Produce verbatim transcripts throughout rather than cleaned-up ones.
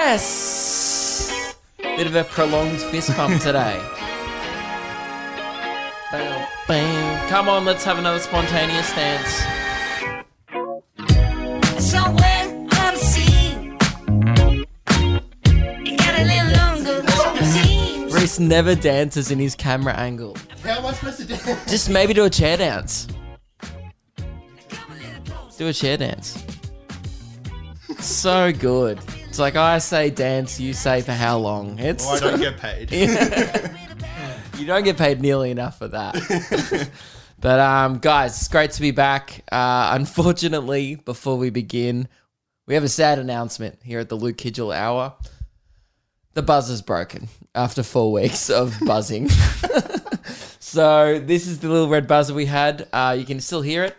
Yes! Bit of a prolonged fist pump today. Bam, bam. Come on, let's have another spontaneous dance. Somewhere on the scene. You got a little longer than it seems. Reese never dances in his camera angle. How am I supposed to dance? Just maybe do a chair dance. Do a chair dance. So good. It's like I say dance, you say for how long. It's Oh, I don't get paid. You don't get paid nearly enough for that. But um, guys, it's great to be back. Uh, unfortunately, before we begin, we have a sad announcement here at the Luke Kidgel Hour. The buzzer's broken after four weeks of buzzing. So this is the little red buzzer we had. Uh, you can still hear it.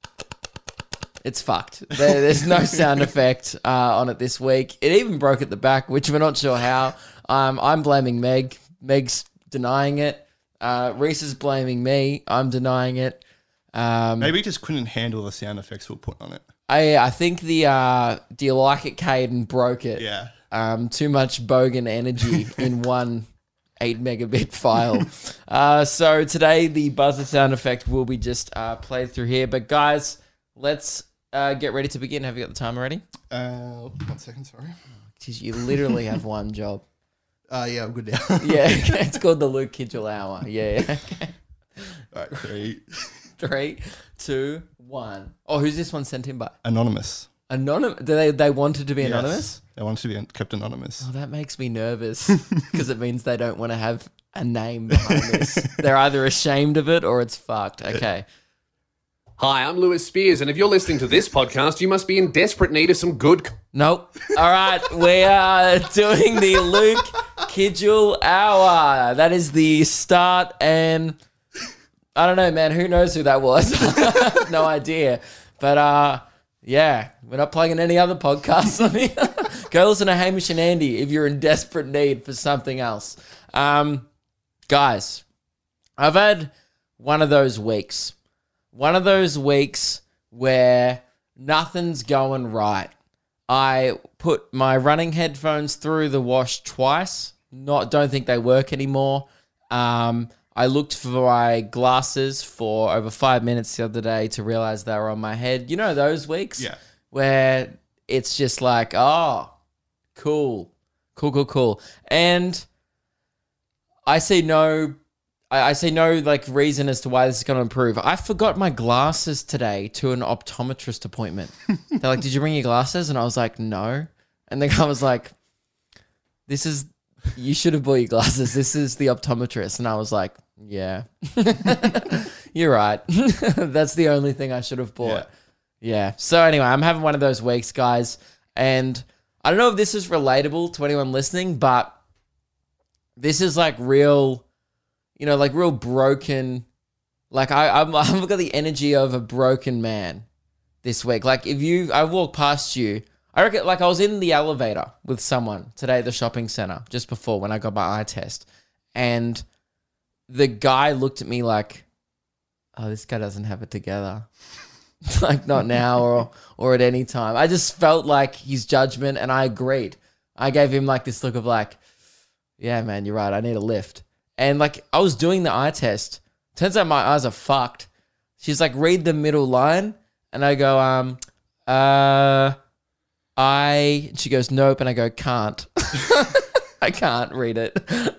It's fucked. There, there's no sound effect uh, on it this week. It even broke at the back, which we're not sure how. Um, I'm blaming Meg. Meg's denying it. Uh, Reese is blaming me. I'm denying it. Um, Maybe he just couldn't handle the sound effects we'll put on it. I I think the uh, Do You Like It, Caden broke it. Yeah. Um, too much bogan energy in one eight megabit file. Uh, so today the buzzer sound effect will be just uh, played through here. But guys, let's uh, get ready to begin. Have you got the timer ready? Uh, one second, sorry. Jeez, you literally have one job. Uh, yeah, I'm good now. Yeah, it's called the Luke Kidgel Hour. Yeah, yeah. Okay. All right, three. Three, two, one. Oh, who's this one sent in by? Anonymous. Anonymous? Do they they wanted to be Yes. anonymous? They wanted to be kept anonymous. Oh, that makes me nervous because it means they don't want to have a name behind this. They're either ashamed of it or it's fucked. Okay. Hi, I'm Lewis Spears, and if you're listening to this podcast, you must be in desperate need of some good... c- Nope. All right. We are doing the Luke Kidgel Hour. That is the start, and I don't know, man. Who knows who that was? No idea. But uh, yeah, we're not plugging any other podcasts on here. Go listen to Hamish and Andy if you're in desperate need for something else. Um, guys, I've had one of those weeks. One of those weeks where nothing's going right. I put my running headphones through the wash twice. Not, don't think they work anymore. Um, I looked for my glasses for over five minutes the other day to realize they were on my head. You know those weeks? Yeah. Where it's just like, oh, cool, cool, cool, cool. And I see no... I see no like reason as to why this is going to improve. I forgot my glasses today to an optometrist appointment. They're like, "Did you bring your glasses?" And I was like, "No." And the guy was like, "This is you should have bought your glasses. This is the optometrist." And I was like, "Yeah, you're right. That's the only thing I should have bought." Yeah. yeah. So anyway, I'm having one of those weeks, guys, and I don't know if this is relatable to anyone listening, but this is like real. You know, like real broken, like I, I'm, I've got the energy of a broken man this week. Like if you, I walk past you, I reckon like I was in the elevator with someone today at the shopping center just before when I got my eye test. And the guy looked at me like, oh, this guy doesn't have it together. Like not now or, or at any time. I just felt like his judgment and I agreed. I gave him like this look of like, yeah, man, you're right. I need a lift. And like I was doing the eye test. Turns out my eyes are fucked. She's like, read the middle line. And I go, um, uh, I, she goes, nope. And I go, can't. I can't read it.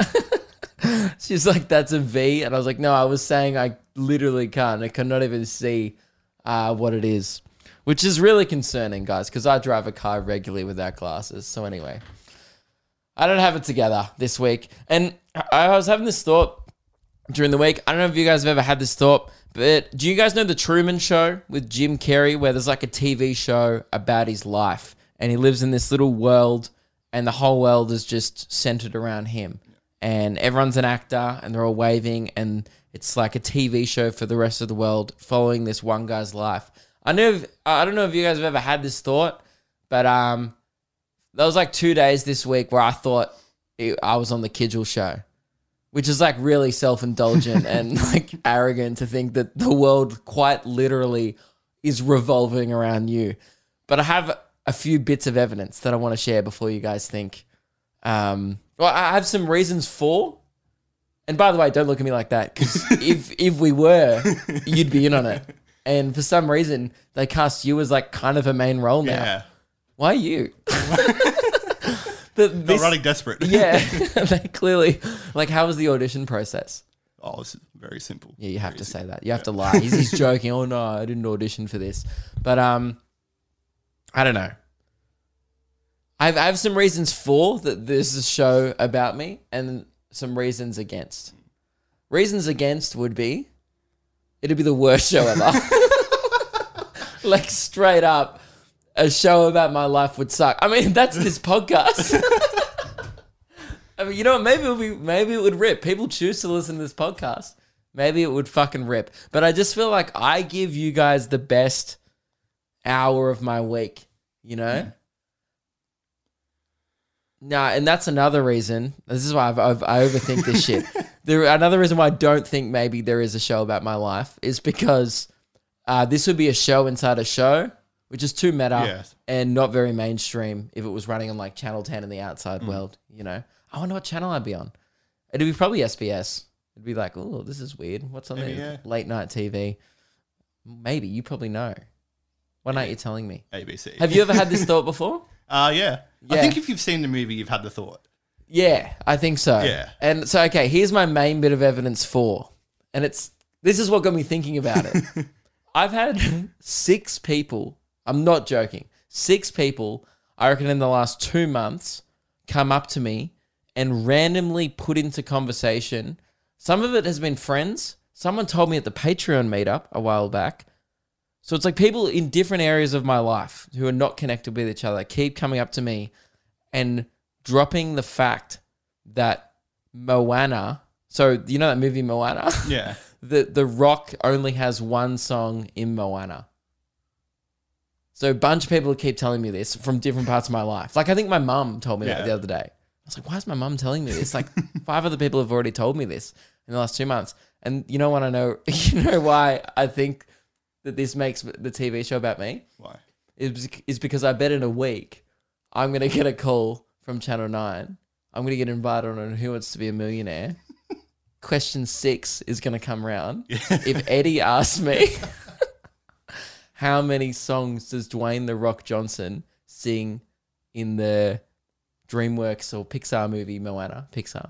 She's like, that's a V. And I was like, no, I was saying I literally can't. I cannot even see uh, what it is, which is really concerning, guys, because I drive a car regularly without glasses. So anyway, I don't have it together this week. And I was having this thought during the week. I don't know if you guys have ever had this thought, but do you guys know The Truman Show with Jim Carrey, where there's like a T V show about his life and he lives in this little world and the whole world is just centered around him and everyone's an actor and they're all waving and it's like a T V show for the rest of the world following this one guy's life. I know if, I don't know if you guys have ever had this thought, but um, there was like two days this week where I thought it, I was on the Kidgel Show, which is like really self-indulgent and like arrogant to think that the world quite literally is revolving around you. But I have a few bits of evidence that I want to share before you guys think. Um, well, I have some reasons for. And by the way, don't look at me like that, because if if we were, you'd be in on it. And for some reason, they cast you as like kind of a main role now. Yeah. Why you? But Not running desperate. yeah, they clearly like. How was the audition process? Oh, it's very simple. Yeah, you have Very to easy. say that. You have to lie. He's, he's joking. Oh no, I didn't audition for this. But um, I don't know. I have, I have some reasons for that. This is a show about me, and some reasons against. Reasons against would be, it'd be the worst show ever. Like straight up, a show about my life would suck. I mean, that's this podcast. I mean, you know what? Maybe it would be, maybe it would rip. People choose to listen to this podcast. Maybe it would fucking rip. But I just feel like I give you guys the best hour of my week, you know? Yeah. Nah, and that's another reason. This is why I've, I've, I overthink this shit. There, another reason why I don't think maybe there is a show about my life is because uh, this would be a show inside a show, which is too meta Yes. and not very mainstream if it was running on like Channel ten in the outside Mm. world, you know? I wonder what channel I'd be on. It'd be probably S B S. It'd be like, oh, this is weird. What's on Maybe, the yeah. late night T V? Maybe. You probably know. Why aren't you telling me? A B C. Have you ever had this thought before? Uh, yeah. Yeah. I think if you've seen the movie, you've had the thought. Yeah, I think so. Yeah. And so, okay, here's my main bit of evidence for, and it's, this is what got me thinking about it. I've had six people, I'm not joking, six people, I reckon in the last two months, come up to me and randomly put into conversation. Some of it has been friends. Someone told me at the Patreon meetup a while back. So it's like people in different areas of my life who are not connected with each other keep coming up to me and dropping the fact that Moana, so you know that movie Moana? Yeah. the The Rock only has one song in Moana. So a bunch of people keep telling me this from different parts of my life. Like I think my mum told me that Yeah. the other day. I was like, why is my mum telling me this? Like five other people have already told me this in the last two months. And you know what I know? You know why I think that this makes the T V show about me? Why? Is, is because I bet in a week I'm going to get a call from Channel nine. I'm going to get invited on Who Wants to Be a Millionaire. Question six is going to come round. If Eddie asks me, how many songs does Dwayne The Rock Johnson sing in the DreamWorks or Pixar movie Moana? Pixar.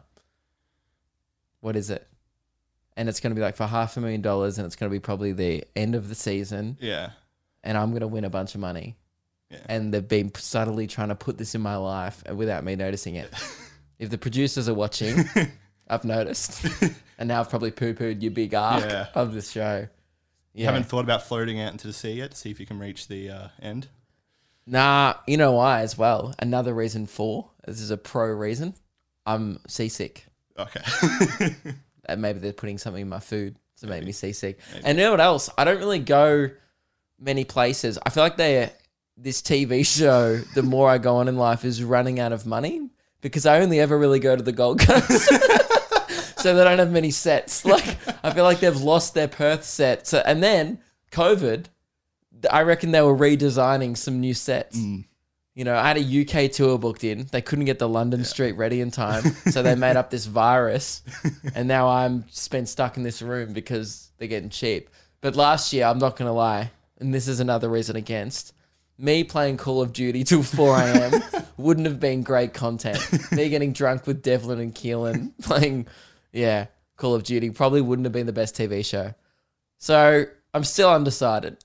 What is it? And it's going to be like for half a million dollars, and it's going to be probably the end of the season, Yeah. and I'm going to win a bunch of money. Yeah. And they've been subtly trying to put this in my life without me noticing it. If the producers are watching, I've noticed. And now I've probably poo-pooed your big arc Yeah. of this show. You Yeah. haven't thought about floating out into the sea yet to see if you can reach the uh, end? Nah, you know why as well? Another reason for, this is a pro reason, I'm seasick. Okay. And maybe they're putting something in my food to make me seasick. And you know what else? I don't really go many places. I feel like they this T V show, the more I go on in life, is running out of money because I only ever really go to the Gold Coast. So they don't have many sets. Like I feel like they've lost their Perth set. So and then COVID, I reckon they were redesigning some new sets. You know, I had a U K tour booked in. They couldn't get the London street ready in time. So they made up this virus. And now I'm just been stuck in this room because they're getting cheap. But last year, I'm not going to lie, and this is another reason against, me playing Call of Duty till four a.m. wouldn't have been great content. Me getting drunk with Devlin and Keelan playing, yeah, Call of Duty probably wouldn't have been the best T V show. So I'm still undecided.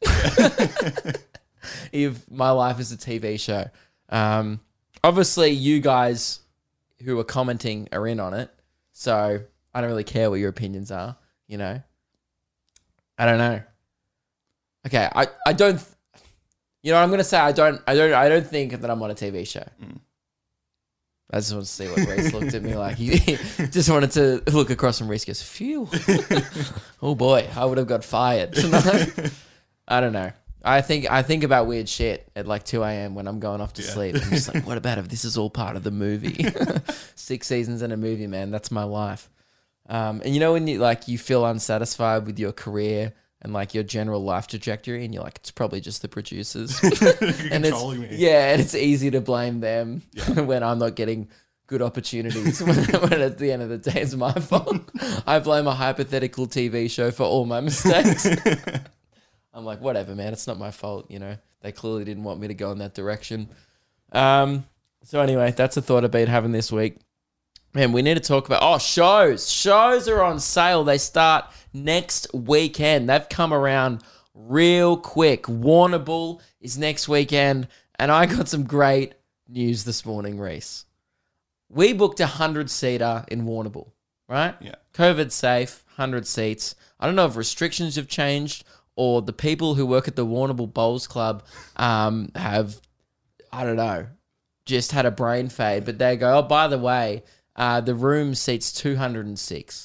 If my life is a T V show. Um, obviously, you guys who are commenting are in on it. So I don't really care what your opinions are, you know? I don't know. Okay, I, I don't... You know, I'm going to say I don't I don't, I don't think that I'm on a T V show. Mm. I just want to see what Reese looked at me like. He just wanted to look across and Reese goes, phew. Oh boy, I would have got fired tonight. I don't know. I think I think about weird shit at like two a.m. when I'm going off to Yeah. sleep. I'm just like, what about if this is all part of the movie? Six seasons in a movie, man. That's my life. Um, and you know when you like you feel unsatisfied with your career and like your general life trajectory, and you're like, it's probably just the producers. and it's, controlling me. yeah, and it's easy to blame them when I'm not getting good opportunities. when, when at the end of the day, it's my fault. I blame a hypothetical T V show for all my mistakes. I'm like, whatever, man. It's not my fault. You know, they clearly didn't want me to go in that direction. Um. So anyway, that's a thought I've been having this week. Man, we need to talk about, oh, shows. Shows are on sale. They start next weekend. They've come around real quick. Warrnambool is next weekend. And I got some great news this morning, Reese. We booked a hundred-seater in Warrnambool, right? Yeah. COVID safe, one hundred seats. I don't know if restrictions have changed or the people who work at the Warrnambool Bowls Club um, have, I don't know, just had a brain fade. But they go, oh, by the way, uh, the room seats two hundred six.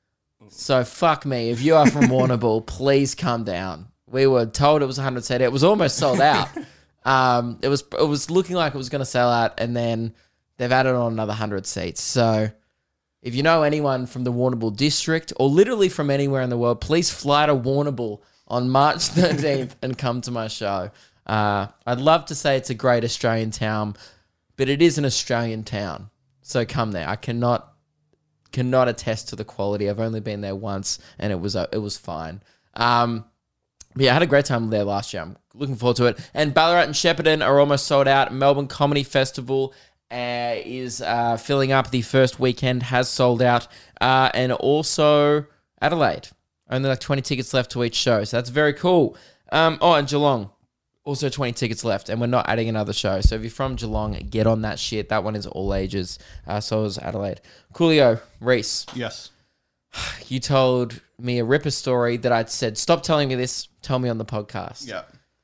So fuck me. If you are from Warrnambool, please come down. We were told it was one hundred seater. It was almost sold out. um, it was it was looking like it was going to sell out, and then they've added on another one hundred seats. So if you know anyone from the Warrnambool district or literally from anywhere in the world, please fly to Warrnambool on March thirteenth and come to my show. Uh, I'd love to say it's a great Australian town, but it is an Australian town. So come there. I cannot cannot attest to the quality. I've only been there once, and it was uh, it was fine. Um, but yeah, I had a great time there last year. I'm looking forward to it. And Ballarat and Shepparton are almost sold out. Melbourne Comedy Festival uh, is uh, filling up. The first weekend has sold out. Uh, and also Adelaide. Only like twenty tickets left to each show. So that's very cool. Um, oh, and Geelong. Also twenty tickets left, and we're not adding another show. So if you're from Geelong, get on that shit. That one is all ages. Uh, so is Adelaide. Coolio, Reese, Yes. you told me a ripper story that I'd said, stop telling me this, tell me on the podcast. Yeah.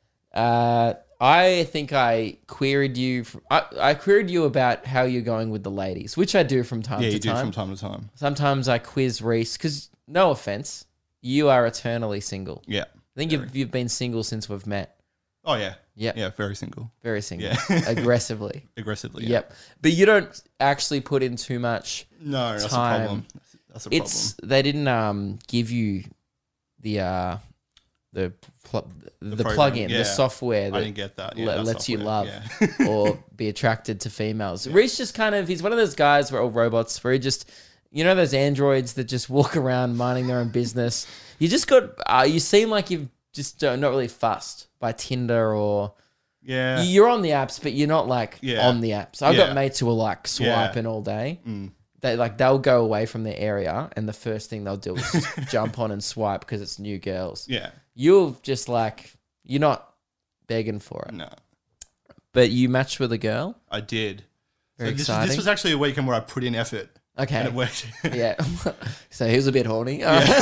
Uh, I think I queried you. From, I, I queried you about how you're going with the ladies, which I do from time Yeah, to you do time. from time to time. Sometimes I quiz Reese because, no offense, you are eternally single. Yeah. I think you've, you've been single since we've met. Oh, yeah. Yep. Yeah, very single. Very single. Yeah. Aggressively. Aggressively. Yeah. Yep. But you don't actually put in too much No, that's time. a problem. That's, that's a It's problem. they didn't um give you the uh the pl- the, program, plug-in, yeah. the software I that didn't get that. Yeah, le- that lets you software, love yeah. or be attracted to females. Reese just kind of he's one of those guys where all robots where he just you know those androids that just walk around minding their own business. You just got uh, you seem like you've just uh, not really fussed by Tinder or Yeah. you're on the apps, but you're not like Yeah. on the apps. I've Yeah. got mates who are like swiping Yeah. all day. Mm. They like they'll go away from their area, and the first thing they'll do is just jump on and swipe because it's new girls. Yeah. You're just like you're not begging for it, No, but you matched with a girl. I did. Very so this, exciting. this was actually a weekend where I put in effort. Okay, And it worked. yeah. So he was a bit horny.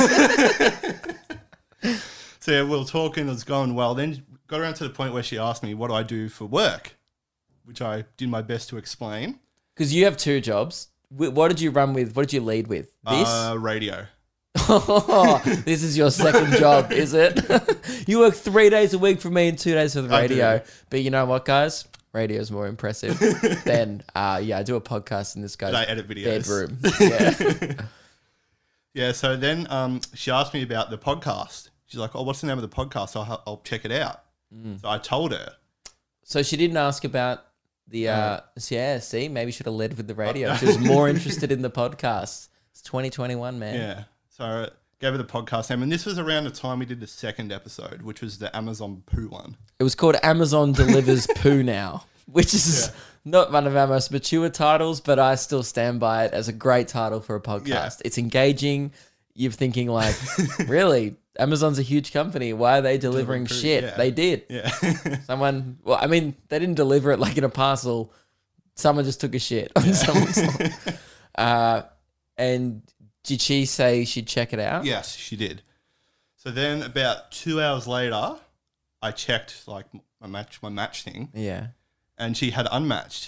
So yeah, we were talking, it was going well. Then got around to the point where she asked me, what do I do for work? Which I did my best to explain. Because you have two jobs. Wh- What did you run with? What did you lead with? This. Uh, radio. This is your second job, is it? You work three days a week for me and two days for the I do. radio. But you know what, guys? Radio is more impressive than, uh, yeah, I do a podcast in this guy's And I edit videos. bedroom. Yeah. Yeah, so then um, she asked me about the podcast. She's like, oh, what's the name of the podcast? I'll, I'll check it out. Mm. So I told her. So she didn't ask about the, uh, yeah, see, maybe should have led with the radio. She was more interested in the podcast. It's twenty twenty-one, man. Yeah. So I gave her the podcast name. And this was around the time we did the second episode, which was the Amazon poo one. It was called Amazon Delivers Poo Now, which is Yeah. not one of our most mature titles, but I still stand by it as a great title for a podcast. Yeah. It's engaging. You're thinking like, really, Amazon's a huge company. Why are they delivering Delivering poo, shit? yeah. They did. Yeah. Someone, well, I mean, they didn't deliver it like in a parcel. Someone just took a shit on someone's lawn. Uh, and did she say she'd check it out? Yes, she did. So then about two hours later, I checked like my match, my match thing, Yeah. and she had unmatched.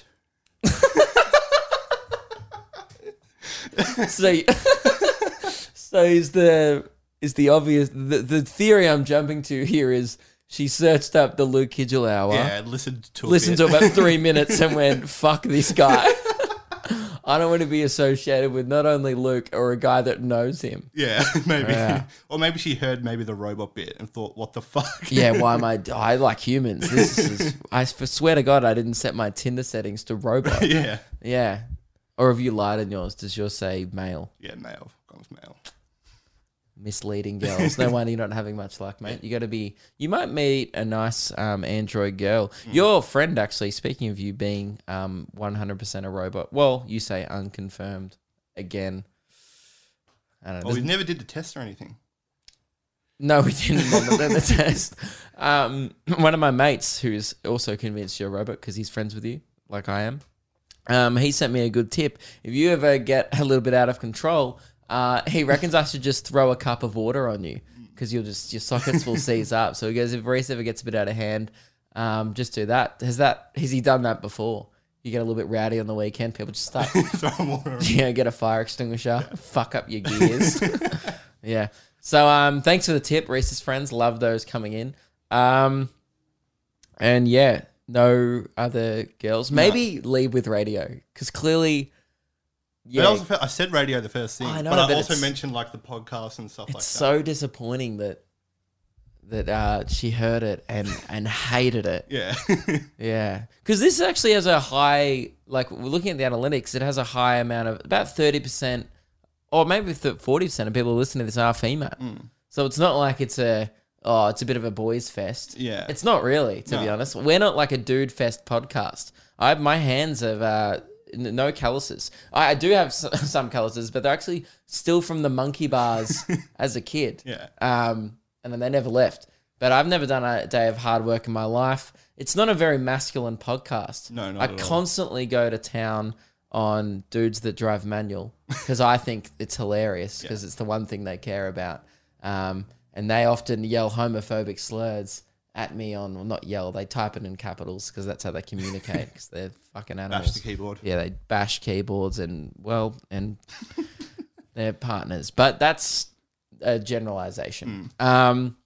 So, so is the is the obvious the, the theory I'm jumping to here is she searched up the Luke Hidgel hour, Yeah, I listened to a listened bit. to about three minutes, and went, "Fuck this guy." I don't want to be associated with not only Luke or a guy that knows him. Yeah, maybe. Yeah. Or maybe she heard maybe the robot bit and thought, what the fuck? Yeah, why am I? I like humans. This is. I swear to God, I didn't set my Tinder settings to robot. yeah. Yeah. Or have you lied on yours? Does yours say male? Yeah, male. Gone with male. Misleading girls. No wonder you're not having much luck, mate. You got to be. You might meet a nice um, android girl. Mm. Your friend, actually. Speaking of you being um, one hundred percent a robot. Well, you say unconfirmed again. I don't know. Well, we never did the test or anything. No, we didn't on the, the test. Um, one of my mates, who's also convinced you're a robot because he's friends with you, like I am. Um, he sent me a good tip. If you ever get a little bit out of control, uh, he reckons I should just throw a cup of water on you because you'll just your sockets will seize up. So he goes, if Reese ever gets a bit out of hand, um, just do that. Has that has he done that before? You get a little bit rowdy on the weekend, people just start, Throw water on. yeah, get a fire extinguisher, fuck up your gears. Yeah. So um, thanks for the tip, Reese's friends. Love those coming in. Um, and yeah. No other girls. Maybe lead with radio because clearly, yeah, But I, also, I said radio the first thing, I know, but I but also it's- mentioned like the podcast and stuff it's like so disappointing that that uh, she heard it and and hated it. that. Yeah. Yeah, because this actually has a high, like we're looking at the analytics, it has a high amount of about thirty percent, or maybe forty percent of people who listen to this are female. Mm. So it's not like it's a oh, it's a bit of a boys' fest. Yeah. It's not really, to be No. honest. We're not like a dude fest podcast. I have my hands have uh, n- no calluses. I, I do have s- some calluses, but they're actually still from the monkey bars as a kid. Yeah. Um, and then they never left. But I've never done a day of hard work in my life. It's not a very masculine podcast. No, not I at all. constantly go to town on dudes that drive manual because I think it's hilarious because it's the one thing they care about. Um, and they often yell homophobic slurs at me on, well, not yell, they type it in capitals because that's how they communicate because they're fucking animals. Bash the keyboard. Yeah, they bash keyboards and, well, and they're partners. But that's a generalization. Um,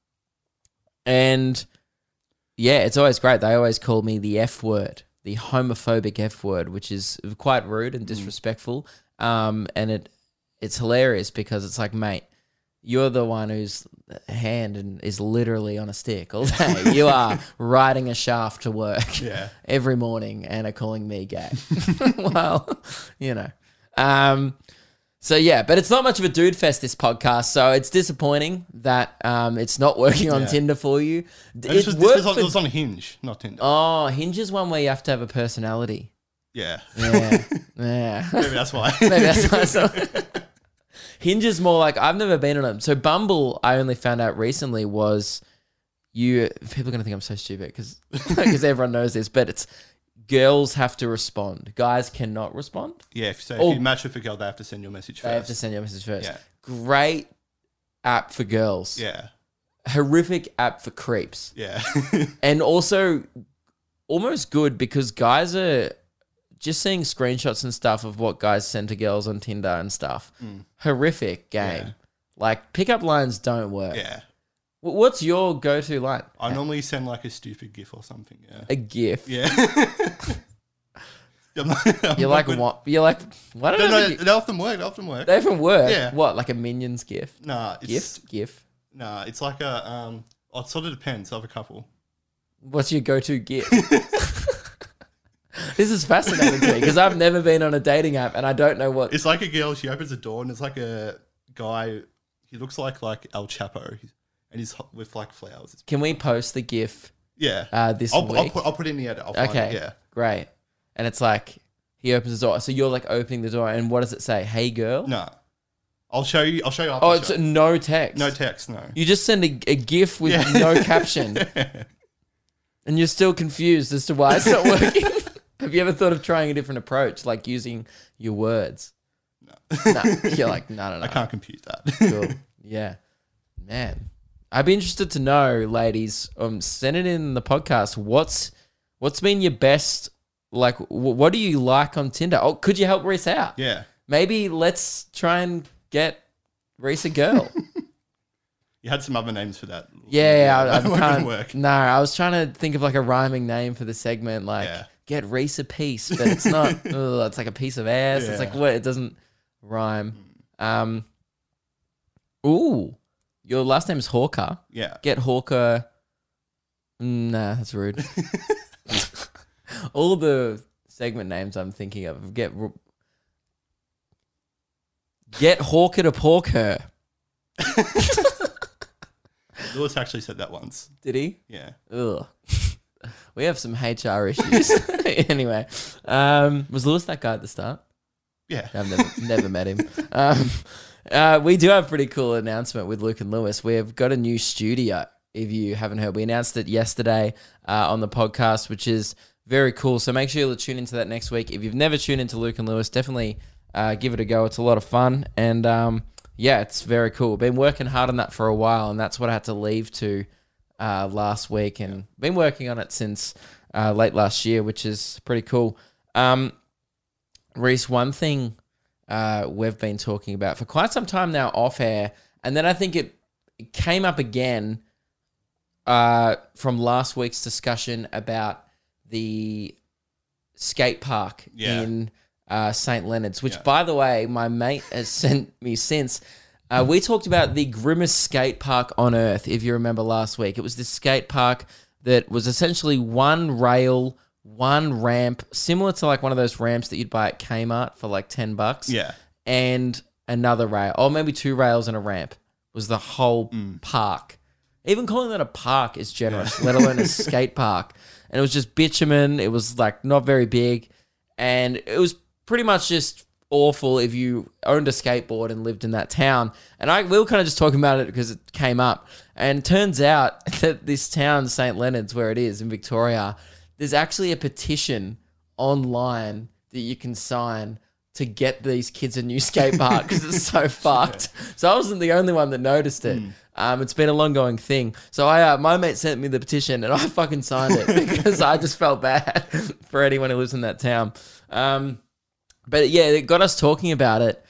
and yeah, it's always great. They always call me the F word, the homophobic F word, which is quite rude and disrespectful. Um, and it it's hilarious because it's like, mate, you're the one whose hand and is literally on a stick all day. You are riding a shaft to work Yeah. every morning and are calling me gay. Well, you know. Um, so yeah, but it's not much of a dude fest, this podcast. So it's disappointing that um, it's not working on Yeah. Tinder for you. And It This, was, this worked was on, for- it was on Hinge, not Tinder. Oh, Hinge is one where you have to have a personality. Yeah. Yeah, yeah. Maybe that's why. Maybe that's why I saw it. Hinge is more like, I've never been on it. So Bumble, I only found out recently was you. People are gonna think I'm so stupid because because everyone knows this, but it's girls have to respond. Guys cannot respond. Yeah, if, so if Oh. you match with a girl, they have to send you a message They have to first. send you a message first. Yeah. Great app for girls. Yeah. Horrific app for creeps. Yeah. And also almost good because guys are just seeing screenshots and stuff of what guys send to girls on Tinder and stuff. Horrific game. Yeah. Like pickup lines don't work. yeah. Wh- What's your go-to line? I normally send like a stupid GIF or something. Yeah. A GIF. Yeah. I'm not, I'm You're not like good- what? You're like why don't No, I no, have a- they often work. They often work. they even work? Yeah. What? Like a Minions GIF? Nah, it's GIF? GIF? Nah, it's like a um. Oh, it sort of depends. I have a couple. What's your go-to GIF? This is fascinating to me because I've never been on a dating app and I don't know what. It's like a girl. She opens the door and it's like a guy. He looks like like El Chapo, He's- and he's ho- with like flowers. It's, Can we post the GIF yeah. uh, this I'll, week? I'll put I'll put it in the edit. I'll find Okay, It, yeah. great. And it's like he opens the door, so you're like opening the door, and what does it say? Hey, girl. No. I'll show you. I'll show you after. Oh, the it's show. no text. No text. No. You just send a, a GIF with Yeah. no caption, and you're still confused as to why it's not working. Have you ever thought of trying a different approach, like using your words? No. No. You're like, no, no, no. I can't compute that. Cool. Yeah. Man. I'd be interested to know, ladies, um, send it in the podcast. What's what's been your best, like, w- what do you like on Tinder? Oh, could you help Reese out? Yeah. Maybe let's try and get Reese a girl. You had some other names for that. Yeah, yeah, I, I that wouldn't can't work. No, I was trying to think of like a rhyming name for the segment, like Yeah. get Reese a piece, but it's not. Ugh, it's like a piece of ass. It's Yeah. like what? It doesn't rhyme. Um. Ooh, your last name's Hawker. Yeah. Get Hawker. Nah, that's rude. All the segment names I'm thinking of. Get Get Hawker to pork her. Lewis actually said that once. Did he? Yeah. Ugh. We have some H R issues. Anyway, um, was Lewis that guy at the start? Yeah. I've never never met him. Um, uh, we do have a pretty cool announcement with Luke and Lewis. We have got a new studio. If you haven't heard, we announced it yesterday uh, on the podcast, which is very cool. So make sure you tune into that next week. If you've never tuned into Luke and Lewis, definitely uh, give it a go. It's a lot of fun, and um, yeah, it's very cool. Been working hard on that for a while, and that's what I had to leave to uh, last week, and been working on it since uh, late last year, which is pretty cool. Um, Reese, one thing uh, we've been talking about for quite some time now off air, and then I think it came up again uh, from last week's discussion about the skate park Yeah. in uh, Saint Leonard's, which, Yeah. by the way, my mate has sent me since. Uh, we talked about the grimmest skate park on earth, if you remember last week. It was this skate park that was essentially one rail, one ramp, similar to like one of those ramps that you'd buy at Kmart for like ten bucks. Yeah. And another rail, or maybe two rails and a ramp was the whole park. Even calling that a park is generous, let alone a skate park. And it was just bitumen. It was like not very big. And it was pretty much just awful if you owned a skateboard and lived in that town. And I we were kind of just talking about it because it came up. And it turns out that this town, Saint Leonard's, where it is in Victoria, there's actually a petition online that you can sign to get these kids a new skate park because it's so fucked. So I wasn't the only one that noticed it. Um, it's been a long going thing. So I, uh, my mate sent me the petition and I fucking signed it because I just felt bad for anyone who lives in that town. Um, but yeah, it got us talking about it.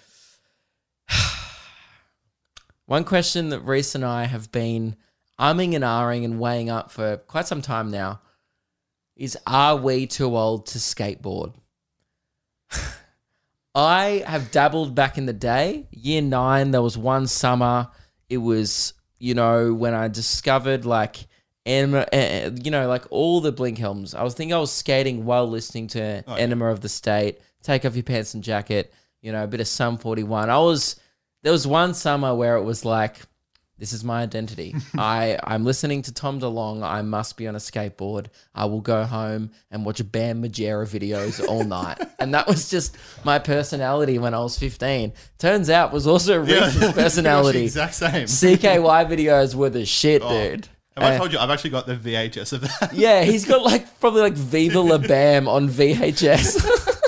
One question that Reese and I have been umming and ahhing and weighing up for quite some time now is, are we too old to skateboard? I have dabbled back in the day. Year nine, there was one summer. It was, you know, when I discovered like, Enema, uh, you know, like all the Blinkhelms. I was thinking I was skating while listening to Oh, yeah. Enema of the State, Take Off Your Pants and Jacket, you know, a bit of Sum forty-one. I was, there was one summer where it was like, this is my identity. I, I'm listening to Tom DeLonge. I must be on a skateboard. I will go home and watch Bam Margera videos all night. And that was just my personality when I was fifteen. Turns out was also Reese's pretty much the personality. exact same. C K Y videos were the shit, Oh, dude. Have I Uh, told you? I've actually got the V H S of that. yeah, he's got like probably like Viva La Bam on V H S.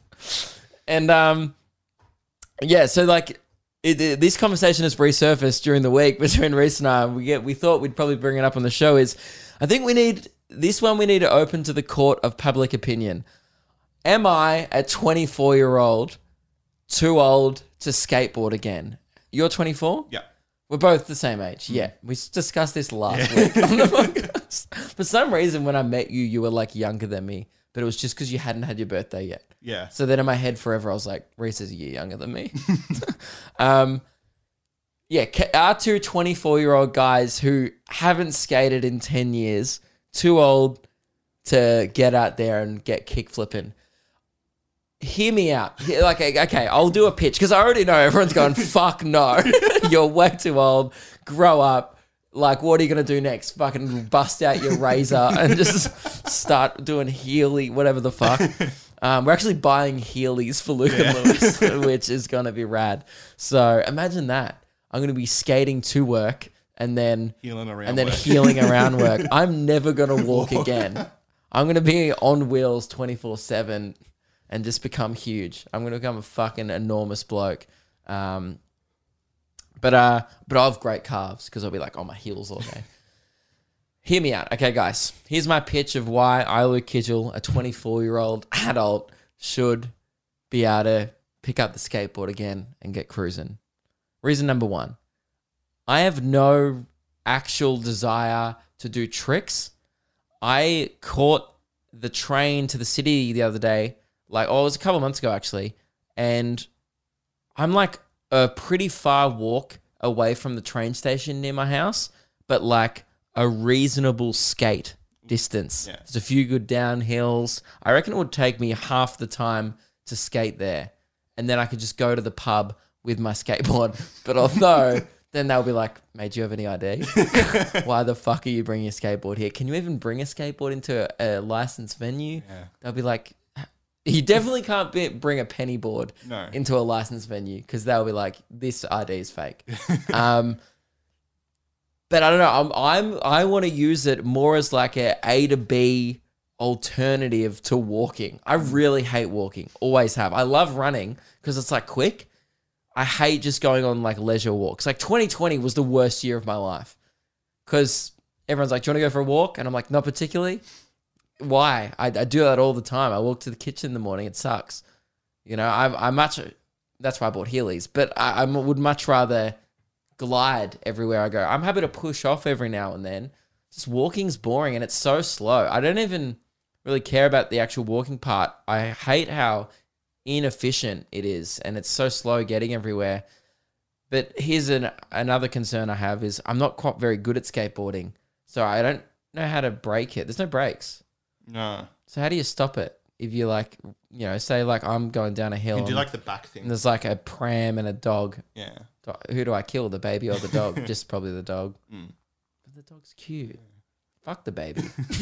And um, yeah, so like it, it- this conversation has resurfaced during the week between Reese and I. We get we thought we'd probably bring it up on the show. Is I think we need this one. We need to open to the court of public opinion. Am I a twenty-four year old too old to skateboard again? You're twenty-four. Yeah. We're both the same age. Yeah. We s- discussed this last week on the podcast. For some reason, when I met you, you were like younger than me, but it was just because you hadn't had your birthday yet. Yeah. So then in my head forever, I was like, Reese is a year younger than me. um, yeah. ca- Our two twenty-four year old guys who haven't skated in ten years, too old to get out there and get kick flipping. Hear me out. He- Like, okay, I'll do a pitch because I already know everyone's going, fuck no. You're way too old. Grow up. Like, what are you going to do next? Fucking bust out your razor and just start doing Healy, whatever the fuck. Um, we're actually buying Heelys for Luke and Lewis, which is going to be rad. So imagine that. I'm going to be skating to work and then Healing around. and then work. healing around work. I'm never going to walk again. I'm going to be on wheels twenty-four seven and just become huge. I'm going to become a fucking enormous bloke. Um, but uh, but I'll have great calves because I'll be like on my heels all day. Hear me out. Okay, guys. Here's my pitch of why I, Luke Kitchell, a twenty-four-year-old adult, should be able to pick up the skateboard again and get cruising. Reason number one. I have no actual desire to do tricks. I caught the train to the city the other day, like, oh, it was a couple of months ago actually, and I'm like a pretty far walk away from the train station near my house, but like a reasonable skate distance. Yeah. There's a few good downhills. I reckon it would take me half the time to skate there, and then I could just go to the pub with my skateboard. But although then they'll be like, mate, do you have any I D? Why the fuck are you bringing a skateboard here? Can you even bring a skateboard into a, a licensed venue? Yeah. They'll be like, you definitely can't be, bring a penny board No. into a licensed venue because they'll be like, this I D is fake. um, but I don't know. I'm, I'm I want to use it more as like a A to B alternative to walking. I really hate walking. Always have. I love running because it's like quick. I hate just going on like leisure walks. Like twenty twenty was the worst year of my life because everyone's like, do you want to go for a walk? And I'm like, not particularly. Why? I, I do that all the time. I walk to the kitchen in the morning. It sucks. You know, I, I much, that's why I bought Heelys, but I, I would much rather glide everywhere I go. I'm happy to push off every now and then. Just walking's boring and it's so slow. I don't even really care about the actual walking part. I hate how inefficient it is and it's so slow getting everywhere. But here's an another concern I have is I'm not quite very good at skateboarding, so I don't know how to brake it. There's no brakes, No. so how do you stop it if you like, you know, say like I'm going down a hill You do and, like the back and thing. there's like a pram and a dog. Yeah. Do- who do I kill, the baby or the dog? Just probably the dog. Mm. But the dog's cute. Fuck the baby.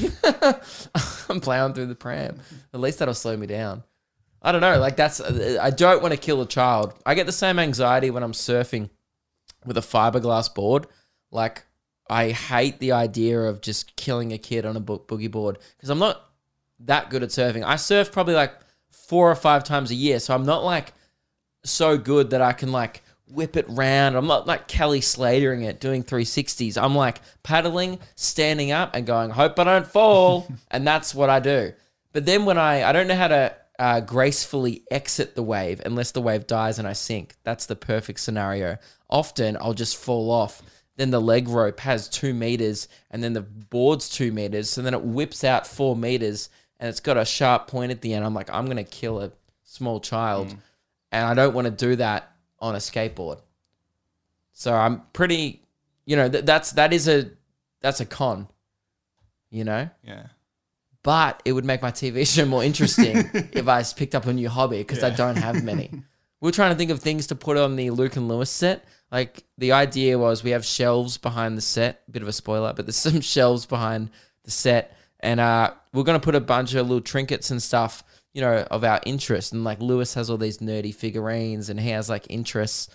I'm plowing through the pram. At least that'll slow me down. I don't know. Like that's, I don't want to kill a child. I get the same anxiety when I'm surfing with a fiberglass board. Like I hate the idea of just killing a kid on a bo- boogie board because I'm not that good at surfing. I surf probably like four or five times a year. So I'm not like so good that I can like whip it round. I'm not like Kelly Slatering it, doing three sixties. I'm like paddling, standing up and going, hope I don't fall. And that's what I do. But then when I, I don't know how to uh, gracefully exit the wave unless the wave dies and I sink. That's the perfect scenario. Often I'll just fall off. Then the leg rope has two meters and then the board's two meters. So then it whips out four meters and it's got a sharp point at the end. I'm like, I'm going to kill a small child. Mm. And I don't want to do that on a skateboard. So I'm pretty, you know, th- that's, that is a, that's a con, you know? Yeah. But it would make my T V show more interesting if I picked up a new hobby because yeah. I don't have many. We We're trying to think of things to put on the Luke and Lewis set. Like the idea was we have shelves behind the set, bit of a spoiler, but there's some shelves behind the set. And uh, we're going to put a bunch of little trinkets and stuff, you know, of our interest. And like Lewis has all these nerdy figurines and he has like interests.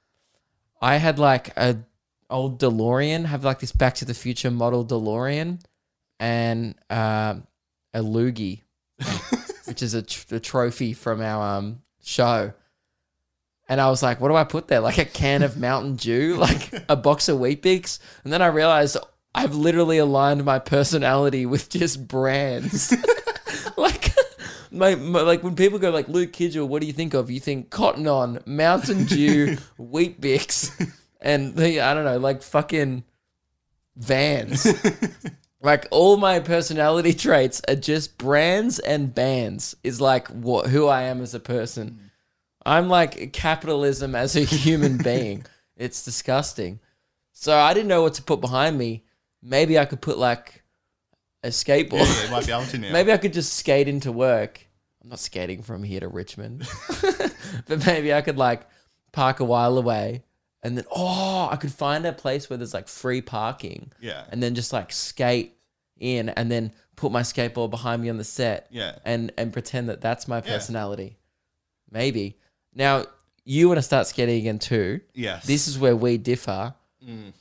I had like a old DeLorean, have like this Back to the Future model DeLorean and uh, a loogie, which is a, tr- a trophy from our um, show. And I was like, what do I put there? Like a can of Mountain Dew, like a box of Weet-Bix. And then I realized I've literally aligned my personality with just brands. like, my, my like when people go like, Luke Kidgel, what do you think of? You think Cotton On, Mountain Dew, Weet-Bix, and the, I don't know, like fucking Vans. Like all my personality traits are just brands and bands is like what who I am as a person. I'm like capitalism as a human being. It's disgusting. So I didn't know what to put behind me. Maybe I could put like a skateboard. Yeah, yeah, you might be able to now. Maybe I could just skate into work. I'm not skating from here to Richmond. But maybe I could like park a while away and then, oh, I could find a place where there's like free parking. Yeah. And then just like skate in and then put my skateboard behind me on the set. Yeah. And, and pretend that that's my personality. Yeah. Maybe. Now, you want to start skating again too. Yes. This is where we differ. Mm.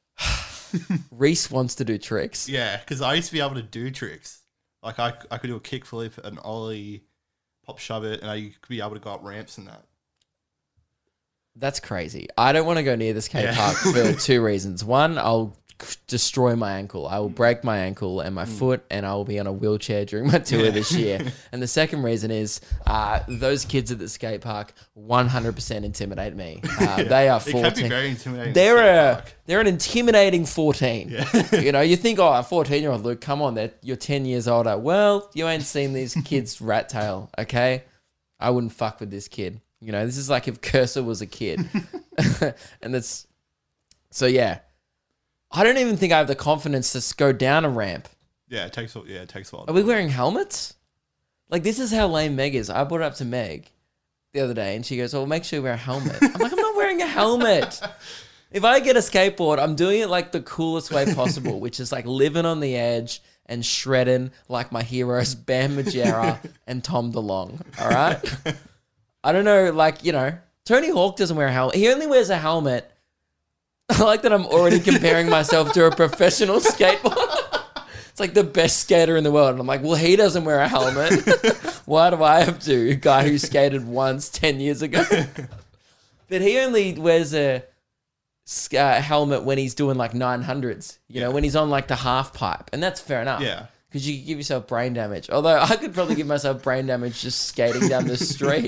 Reese wants to do tricks. Yeah, because I used to be able to do tricks. Like I, I could do a kickflip, an ollie, pop shove it, and I could be able to go up ramps and that. That's crazy. I don't want to go near the skate Yeah. park for two reasons. One, I'll c- destroy my ankle. I will break my ankle and my foot, and I will be on a wheelchair during my tour this year. And the second reason is uh, those kids at the skate park one hundred percent intimidate me. Uh, They are It can be fourteen. very intimidating. They're skate a park. they're an intimidating fourteen. You know, you think, oh, a fourteen year old Luke, come on, they're, you're ten years older. Well, you ain't seen these kids' rat tail, okay? I wouldn't fuck with this kid. You know, this is like if Cursor was a kid. And that's so yeah. I don't even think I have the confidence to s- go down a ramp. Yeah, it takes a- yeah, it takes a while. Are we wearing helmets? Like, this is how lame Meg is. I brought it up to Meg the other day and she goes, well, make sure you wear a helmet. I'm like, I'm not wearing a helmet. If I get a skateboard, I'm doing it like the coolest way possible, which is like living on the edge and shredding like my heroes, Bam Margera and Tom DeLonge. All right? I don't know, like, you know, Tony Hawk doesn't wear a helmet. He only wears a helmet. I like that I'm already comparing myself to a professional skateboarder. It's like the best skater in the world. And I'm like, well, he doesn't wear a helmet. Why do I have to? A guy who skated once ten years ago. But he only wears a sk- uh, helmet when he's doing like nine hundreds, you know, Yeah. when he's on like the half pipe. And that's fair enough. Yeah. Because you could give yourself brain damage. Although I could probably give myself brain damage just skating down the street.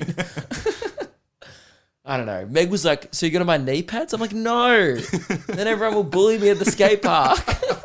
I don't know. Meg was like, so you're going to buy knee pads? I'm like, no. Then everyone will bully me at the skate park.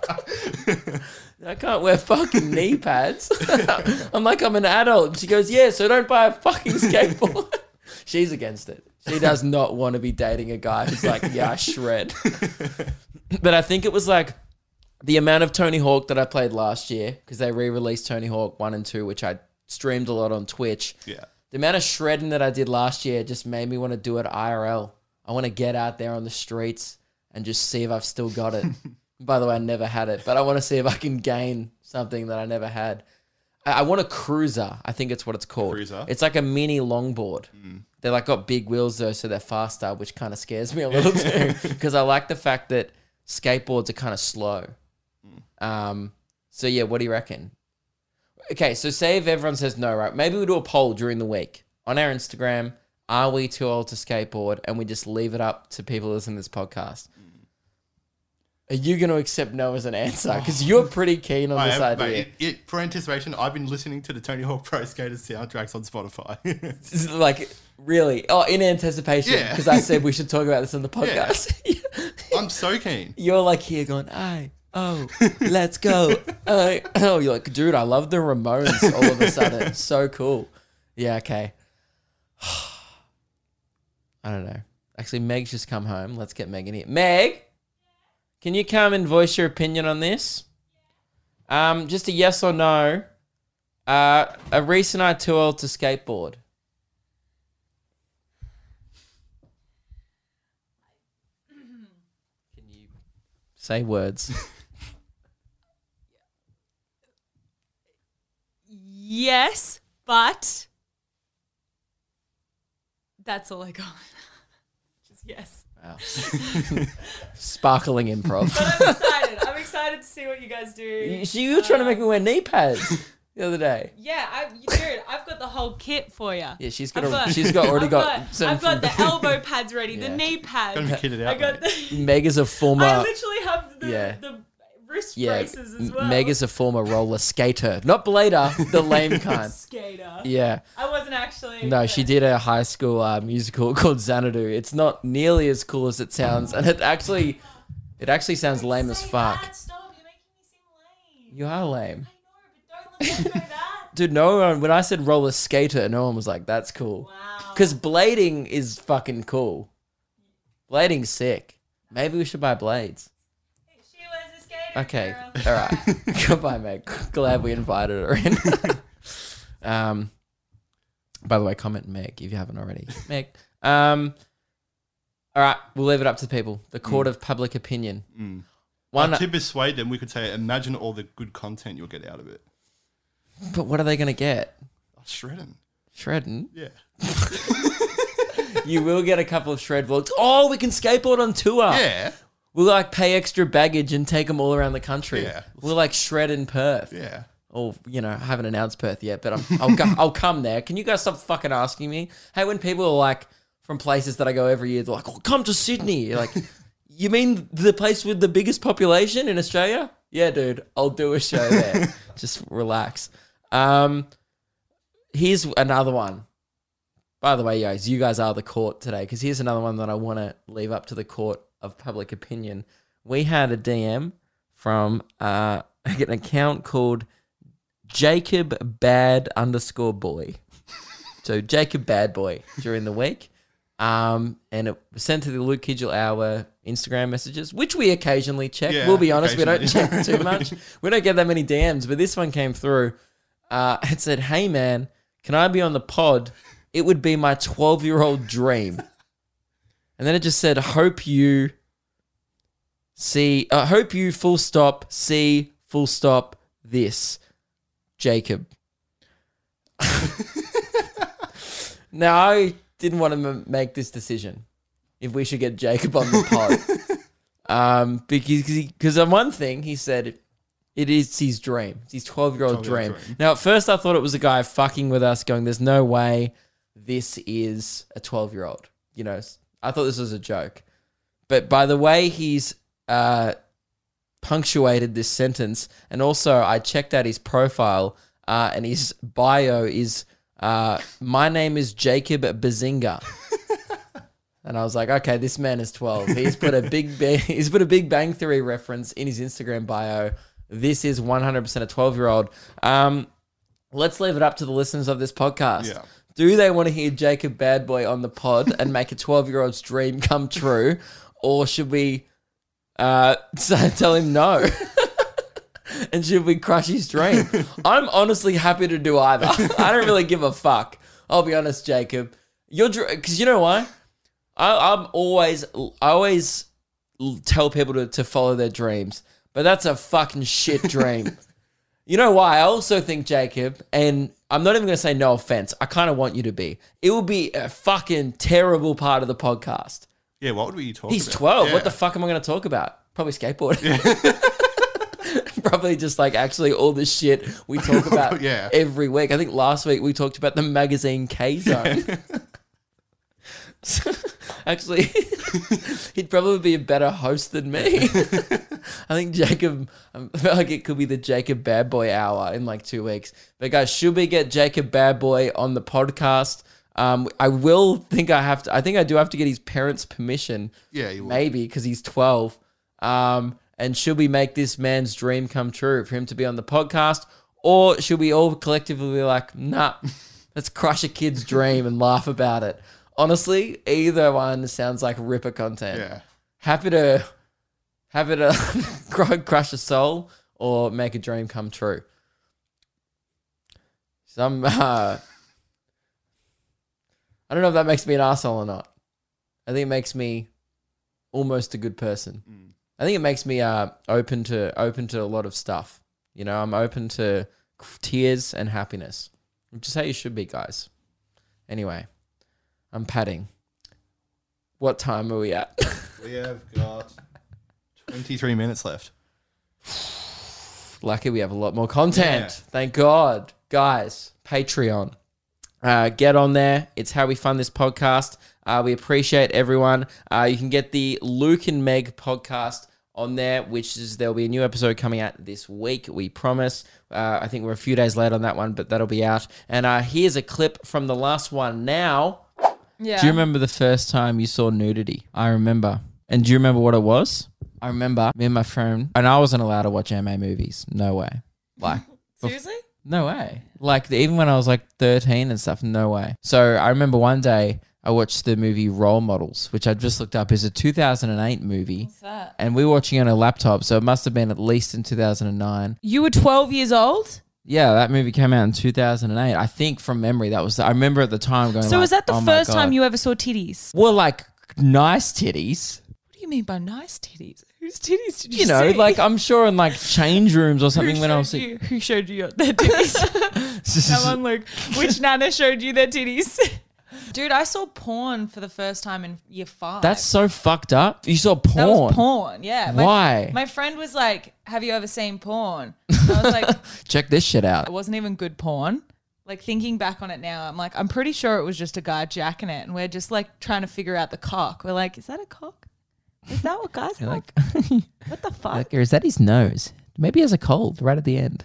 I can't wear fucking knee pads. I'm like, I'm an adult. She goes, yeah, so don't buy a fucking skateboard. She's against it. She does not want to be dating a guy who's like, yeah, I shred. But I think it was like the amount of Tony Hawk that I played last year, because they re-released Tony Hawk one and two, which I streamed a lot on Twitch. Yeah. The amount of shredding that I did last year just made me want to do it I R L. I want to get out there on the streets and just see if I've still got it. By the way, I never had it, but I want to see if I can gain something that I never had. I, I want a cruiser. I think it's what it's called. Cruiser? It's like a mini longboard. They're like got big wheels though, so they're faster, which kind of scares me a little too, because I like the fact that skateboards are kind of slow. Um, so yeah, what do you reckon? Okay, so say if everyone says no, right? Maybe we do a poll during the week on our Instagram. Are we too old to skateboard? And we just leave it up to people listening to this podcast. Are you going to accept no as an answer? Because you're pretty keen on I this am, idea. mate, it, it, for anticipation, I've been listening to the Tony Hawk Pro Skaters soundtracks on Spotify. This is like, really? Oh, in anticipation. Yeah. Because I said we should talk about this on the podcast. I'm so keen. You're like here going, aye, oh, let's go. Uh, oh, you're like, dude, I love the Ramones all of a sudden. So cool. Yeah, okay. I don't know. Actually, Meg's just come home. Let's get Meg in here. Meg, can you come and voice your opinion on this? Um, just a yes or no. Uh, are Reese and I too old to skateboard? Can you say words? Yes, but that's all I got. Just yes. Wow. Sparkling improv. But I'm excited. I'm excited to see what you guys do. You, so you were trying to make me wear knee pads the other day. Yeah, I, dude, I've got the whole kit for you. Yeah, she's got. I've A, got- she's got already I've got. got, some I've got from- the elbow pads ready, Yeah. the knee pads. Gonna be kitted I out, got mate. the. Meg is a former. I literally have the, Yeah. the wrist yeah, braces as well. Meg is a former roller skater, not blader, the lame kind. skater. Yeah. I wasn't actually. No, she did a high school uh, musical called Xanadu. It's not nearly as cool as it sounds, and it actually, it actually sounds lame as Say fuck. that, stop, you're making me seem lame. You are lame, I know, but don't let them know that. dude. No one. When I said roller skater, no one was like, "That's cool." Wow. Because blading is fucking cool. Blading's sick. Maybe we should buy blades. She was a skater. Okay. Girl. All right. Goodbye, Meg. Glad we invited her in. um, by the way, comment Meg if you haven't already. Meg. Um, all right. We'll leave it up to the people. The court of public opinion. Mm. One, Uh, to persuade them, we could say, imagine all the good content you'll get out of it. but what are they going to get? Oh, shredding. Shredding. Yeah. You will get a couple of shred vlogs. Oh, we can skateboard on tour. Yeah. We'll like pay extra baggage and take them all around the country. Yeah. We'll like shred in Perth. Yeah. Or, you know, I haven't announced Perth yet, but I'm, I'll, go, I'll come there. Can you guys stop fucking asking me? Hey, when people are like from places that I go every year. They're like, oh, come to Sydney. You're like, you mean the place with the biggest population in Australia? Yeah, dude, I'll do a show there. Just relax. Um, here's another one. By the way, guys, you guys are the court today, because here's another one that I want to leave up to the court of public opinion. We had a D M from uh, an account called Jacob Bad underscore boy. So Jacob Bad Boy during the week. Um, and it was sent to the Luke Kidgel Hour Instagram messages, which we occasionally check. Yeah, we'll be honest, we don't check occasionally. too much. We don't get that many D Ms, but this one came through. Uh, it said, hey man, can I be on the pod? It would be my twelve-year-old dream. And then it just said, hope you see, uh, hope you full stop, see full stop this, Jacob. Now, I didn't want to m- make this decision if we should get Jacob on the pod. um, because because on one thing, he said it is his dream. It's his twelve-year-old dream. dream. Now, at first, I thought it was a guy fucking with us going, there's no way this is a twelve-year-old. You know, I thought this was a joke. But by the way he's uh, punctuated this sentence, and also I checked out his profile, uh, and his bio is... Uh, my name is Jacob Bazinga, and I was like, okay, this man is twelve. He's put a big, ba- he's put a Big Bang Theory reference in his Instagram bio. This is one hundred percent a twelve-year-old. Um, let's leave it up to the listeners of this podcast. Yeah. Do they want to hear Jacob Bad Boy on the pod and make a twelve-year-old's dream come true, or should we uh, tell him no? And should we crush his dream? I'm honestly happy to do either. I don't really give a fuck. I'll be honest, Jacob. You're because you know why? I, I'm always, I always tell people to, to follow their dreams, but that's a fucking shit dream. You know why? I also think, Jacob, and I'm not even going to say no offense. I kind of want you to be. It will be a fucking terrible part of the podcast. Yeah, what would we talk He's about? twelve. Yeah. What the fuck am I going to talk about? Probably skateboarding. Probably just like actually all the shit we talk about Yeah. every week. I think last week we talked about the magazine K-Zone. Actually, he'd probably be a better host than me. I think Jacob, I feel like it could be the Jacob Bad Boy hour in like two weeks. But guys, should we get Jacob Bad Boy on the podcast? Um, I will think I have to, I think I do have to get his parents' permission. Yeah, you will. Maybe because he's twelve. Um, and should we make this man's dream come true for him to be on the podcast? Or should we all collectively be like, nah, let's crush a kid's dream and laugh about it? Honestly, either one sounds like ripper content. Yeah. Happy to, happy to crush a soul or make a dream come true. Some, uh, I don't know if that makes me an arsehole or not. I think it makes me almost a good person. Mm. I think it makes me uh, open to open to a lot of stuff. You know, I'm open to tears and happiness, which is how you should be, guys. Anyway, I'm padding. What time are we at? We have got twenty-three minutes left. Lucky we have a lot more content. Yeah. Thank God. Guys, Patreon. Uh, get on there. It's how we fund this podcast. Uh, we appreciate everyone. Uh, you can get the Luke and Meg podcast on there, which is there'll be a new episode coming out this week, we promise. Uh, I think we're a few days late on that one, but that'll be out. And uh, here's a clip from the last one now. Yeah. Do you remember the first time you saw nudity? I remember. And do you remember what it was? I remember me and my friend, and I wasn't allowed to watch M A movies. No way. Like, Seriously? no way. Like, even when I was like thirteen and stuff, no way. So I remember one day I watched the movie Role Models, which I just looked up. It's a two thousand eight movie. What's that? And we were watching it on a laptop, so it must have been at least in two thousand nine. You were twelve years old? Yeah, that movie came out in two thousand eight. I think from memory, that was... The, I remember at the time going So like, was that the oh my first God. time you ever saw titties? Well, like, nice titties. What do you mean by nice titties? Whose titties did you, You know, see? like, I'm sure in, like, change rooms or something Who when I showed was... you, who showed you your, their titties? Come on, Luke. Which nana showed you their titties? Dude, I saw porn for the first time in year five. That's so fucked up. You saw porn. That was porn, yeah. My, Why? My friend was like, have you ever seen porn? And I was like, Check this shit out. it wasn't even good porn. Like thinking back on it now, I'm like, I'm pretty sure it was just a guy jacking it, and we're just like trying to figure out the cock. We're like, is that a cock? Is that what guys have? Like, What the fuck? like, or is that his nose? Maybe he has a cold right at the end.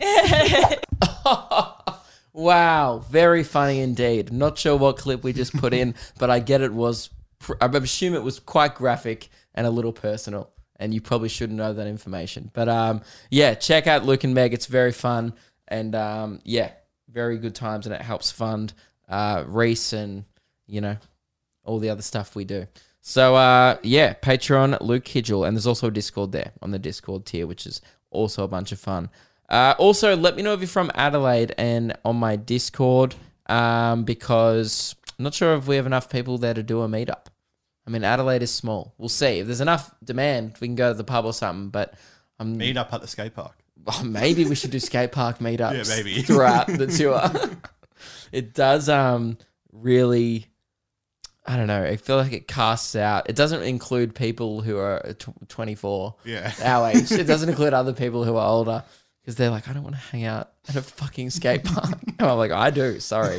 Wow, very funny indeed. Not sure what clip we just put in, but I get it was, pr- I assume it was quite graphic and a little personal, and you probably shouldn't know that information. But um, yeah, check out Luke and Meg. It's very fun, and um, yeah, very good times, and it helps fund uh, Reese and, you know, all the other stuff we do. So uh, yeah, Patreon, Luke Hidgel, and there's also a Discord there on the Discord tier, which is also a bunch of fun. Uh, also, let me know if you're from Adelaide and on my Discord, um, because I'm not sure if we have enough people there to do a meetup. I mean, Adelaide is small. We'll see. If there's enough demand, we can go to the pub or something, but I'm... Meet up at the skate park. Well, maybe we should do skate park meetups Yeah, maybe. throughout the tour. It does um, really... I don't know. I feel like it casts out. It doesn't include people who are tw- twenty-four, Yeah. our age. It doesn't include other people who are older because they're like, I don't want to hang out at a fucking skate park. And I'm like, I do. Sorry.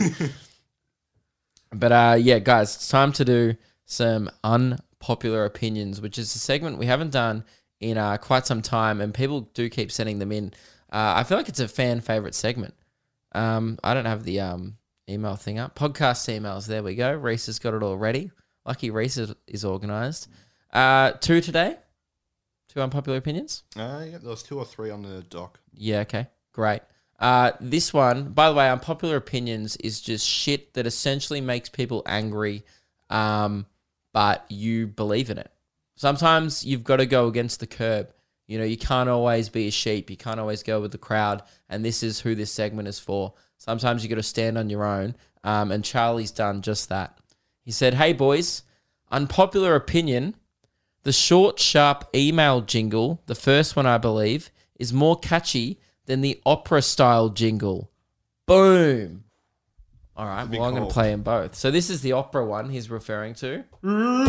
But uh, yeah, guys, it's time to do some unpopular opinions, which is a segment we haven't done in uh, quite some time, and people do keep sending them in. Uh, I feel like it's a fan favorite segment. Um, I don't have the um. email thing up. Podcast emails. There we go. Reese has got it all ready. Lucky Reese is, is organised. Uh, two today. Two unpopular opinions. Uh, yeah, there was two or three on the doc. Yeah, okay. Great. Uh, this one, by the way, unpopular opinions is just shit that essentially makes people angry, um, but you believe in it. Sometimes you've got to go against the curb. You know, you can't always be a sheep. You can't always go with the crowd. And this is who this segment is for. Sometimes you got to stand on your own. Um, and Charlie's done just that. He said, hey, boys, unpopular opinion. The short, sharp email jingle, the first one, I believe, is more catchy than the opera-style jingle. Boom. All right, well, I'm going to play them both. So this is the opera one he's referring to. Look,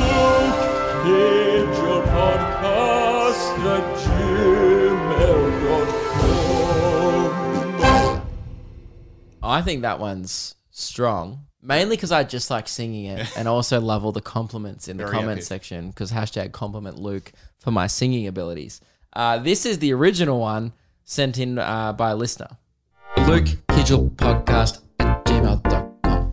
it's your podcast, the gmail dot com. I think that one's strong. Mainly because I just like singing it and also love all the compliments in the Very comment epic. section because hashtag compliment Luke for my singing abilities. Uh, this is the original one sent in uh, by a listener. Luke Hidgel podcast at gmail dot com.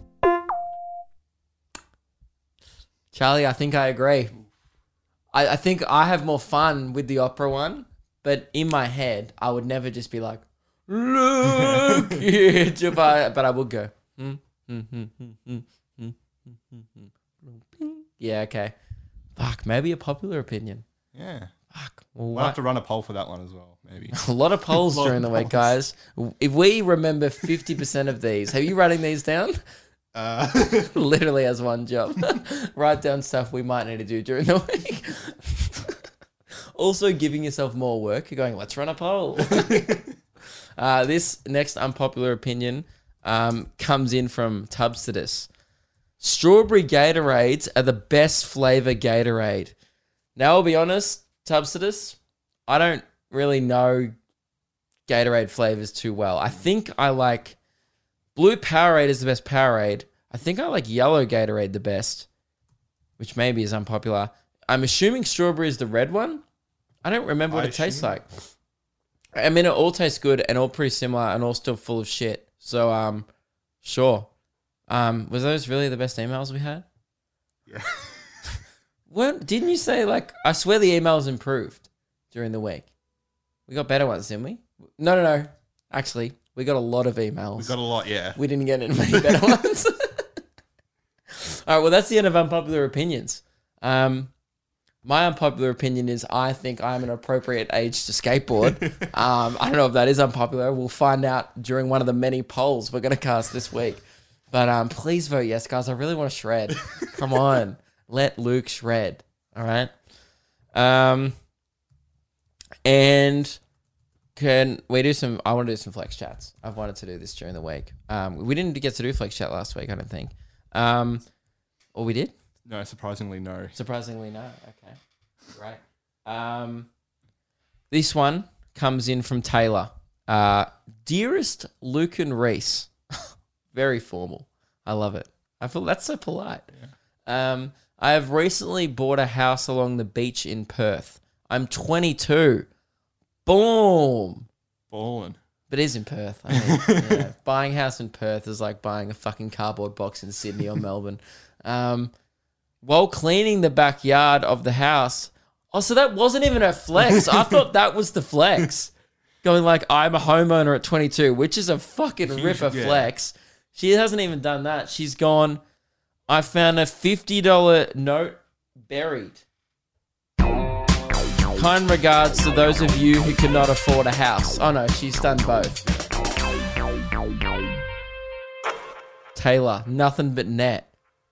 Charlie, I think I agree. I, I think I have more fun with the opera one, but in my head, I would never just be like, Luke Hidgel, but I would go, hmm. Yeah, okay. Fuck, maybe a popular opinion. Yeah. Fuck. Well, We'll what- have to run a poll for that one as well, maybe. a lot of polls A lot during the of week, polls. guys. If we remember fifty percent of these, have you writing these down? Uh, Literally has one job. Write down stuff we might need to do during the week. Also giving yourself more work. You're going, let's run a poll. uh, this next unpopular opinion um, comes in from Tubstidus. Strawberry Gatorades are the best flavor Gatorade. Now, I'll be honest, Tubstidus, I don't really know Gatorade flavors too well. I think I like blue Powerade is the best Powerade. I think I like yellow Gatorade the best, which maybe is unpopular. I'm assuming strawberry is the red one. I don't remember what I it tastes assume. like. I mean, it all tastes good and all pretty similar and all still full of shit. So, um, sure. Um, was those really the best emails we had? yeah. Weren't, didn't you say, like, I swear the emails improved during the week? We got better ones, didn't we? No, no, no. Actually, we got a lot of emails. We got a lot, yeah. We didn't get any better ones. All right, well, that's the end of unpopular opinions. Um, my unpopular opinion is I think I'm an appropriate age to skateboard. um, I don't know if that is unpopular. We'll find out during one of the many polls we're going to cast this week. But um, please vote yes, guys. I really want to shred. Come on. Let Luke shred. All right. Um, and can we do some, I want to do some flex chats. I've wanted to do this during the week. Um, we didn't get to do flex chat last week, I don't think. Um, or we did? No, surprisingly, no. Surprisingly, no. Okay. Great. Um, this one comes in from Taylor. Uh, Dearest Luke and Reese. Very formal. I love it. I feel that's so polite. Yeah. Um, I have recently bought a house along the beach in Perth. I'm twenty-two. Boom. Ballin'. But it is in Perth. I mean, yeah. Buying a house in Perth is like buying a fucking cardboard box in Sydney or Melbourne. Um, while cleaning the backyard of the house. Oh, so that wasn't even a flex. I thought that was the flex. Going like, I'm a homeowner at twenty-two, which is a fucking ripper yeah. flex. She hasn't even done that. She's gone, I found a fifty dollars note buried. Kind regards to those of you who cannot afford a house. Oh no, she's done both. Taylor, nothing but net.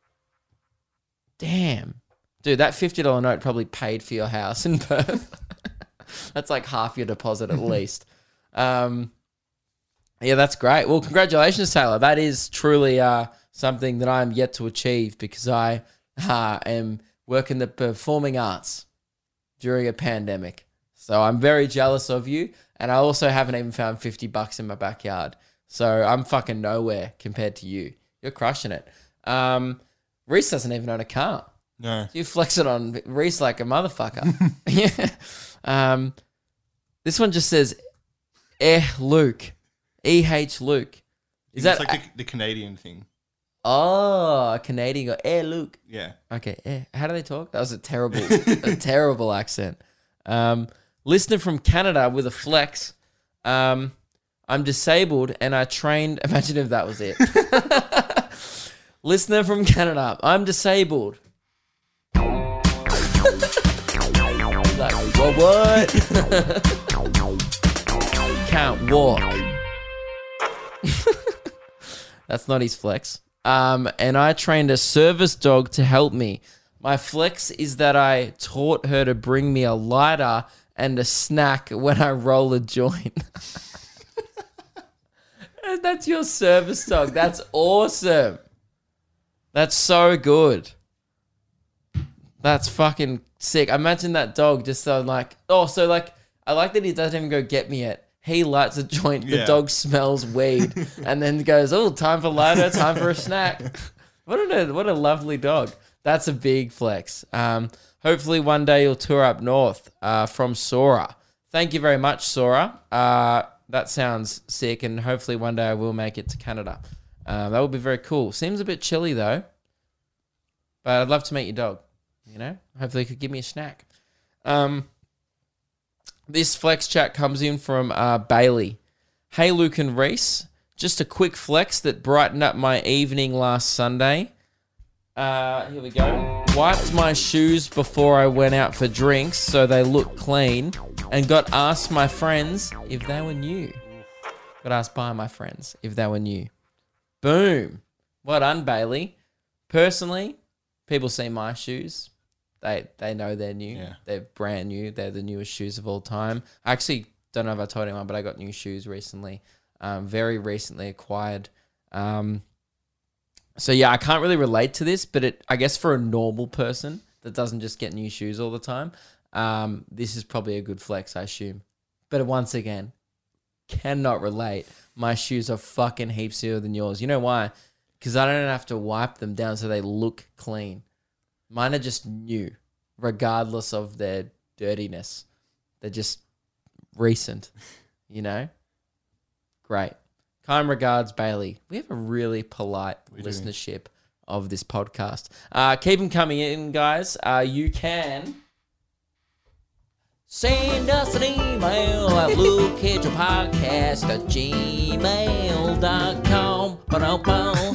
Damn. Dude, that fifty dollars note probably paid for your house in Perth. That's like half your deposit at least. Um, yeah, that's great. Well, congratulations, Taylor. That is truly uh, something that I am yet to achieve because I uh, am working the performing arts during a pandemic. So I'm very jealous of you. And I also haven't even found fifty bucks in my backyard. So I'm fucking nowhere compared to you. You're crushing it. Um, Reese doesn't even own a car. No. You flex it on Reese like a motherfucker. Yeah. Um, this one just says, Eh Luke. E H Luke. Is that it's like the, the Canadian thing? Oh, a Canadian go, Eh Luke. Yeah. Okay. Eh. How do they talk? That was a terrible, a terrible accent. Um, listener from Canada with a flex. Um, I'm disabled and I trained. Imagine if that was it. Listener from Canada. I'm disabled. Like, what, what? Can't walk. That's not his flex. Um, and I trained a service dog to help me. My flex is that I taught her to bring me a lighter and a snack when I roll a joint. That's your service dog. That's awesome. That's so good. That's fucking sick. Imagine that dog just so like, oh, so like, I like that he doesn't even go get me it. He lights a joint, the Yeah. dog smells weed, and then goes, oh, time for lighter, time for a snack. What a what a lovely dog. That's a big flex. Um, hopefully one day you'll tour up north uh, from Sora. Thank you very much, Sora. Uh, that sounds sick, and hopefully one day I will make it to Canada. Uh, that would be very cool. Seems a bit chilly though, but I'd love to meet your dog. You know, hopefully you could give me a snack. Um, this flex chat comes in from uh, Bailey. Hey, Luke and Reese. Just a quick flex that brightened up my evening last Sunday. Uh, here we go. Wiped my shoes before I went out for drinks so they look clean and got asked my friends if they were new. Got asked by my friends if they were new. Boom. Well done, Bailey. Personally, people see my shoes. They they know they're new. Yeah. They're brand new. They're the newest shoes of all time. I actually don't know if I told anyone, but I got new shoes recently. Um, very recently acquired. Um, so yeah, I can't really relate to this, but it I guess for a normal person that doesn't just get new shoes all the time, um, this is probably a good flex, I assume. But once again, cannot relate. My shoes are fucking heaps newer than yours. You know why? Because I don't have to wipe them down so they look clean. Mine are just new, regardless of their dirtiness. They're just recent, you know? Great. Kind regards, Bailey. We have a really polite We do. listenership of this podcast. Uh, keep them coming in, guys. Uh, you can send us an email at lukekedgerpodcast at gmail dot com. Ba-dum-bum.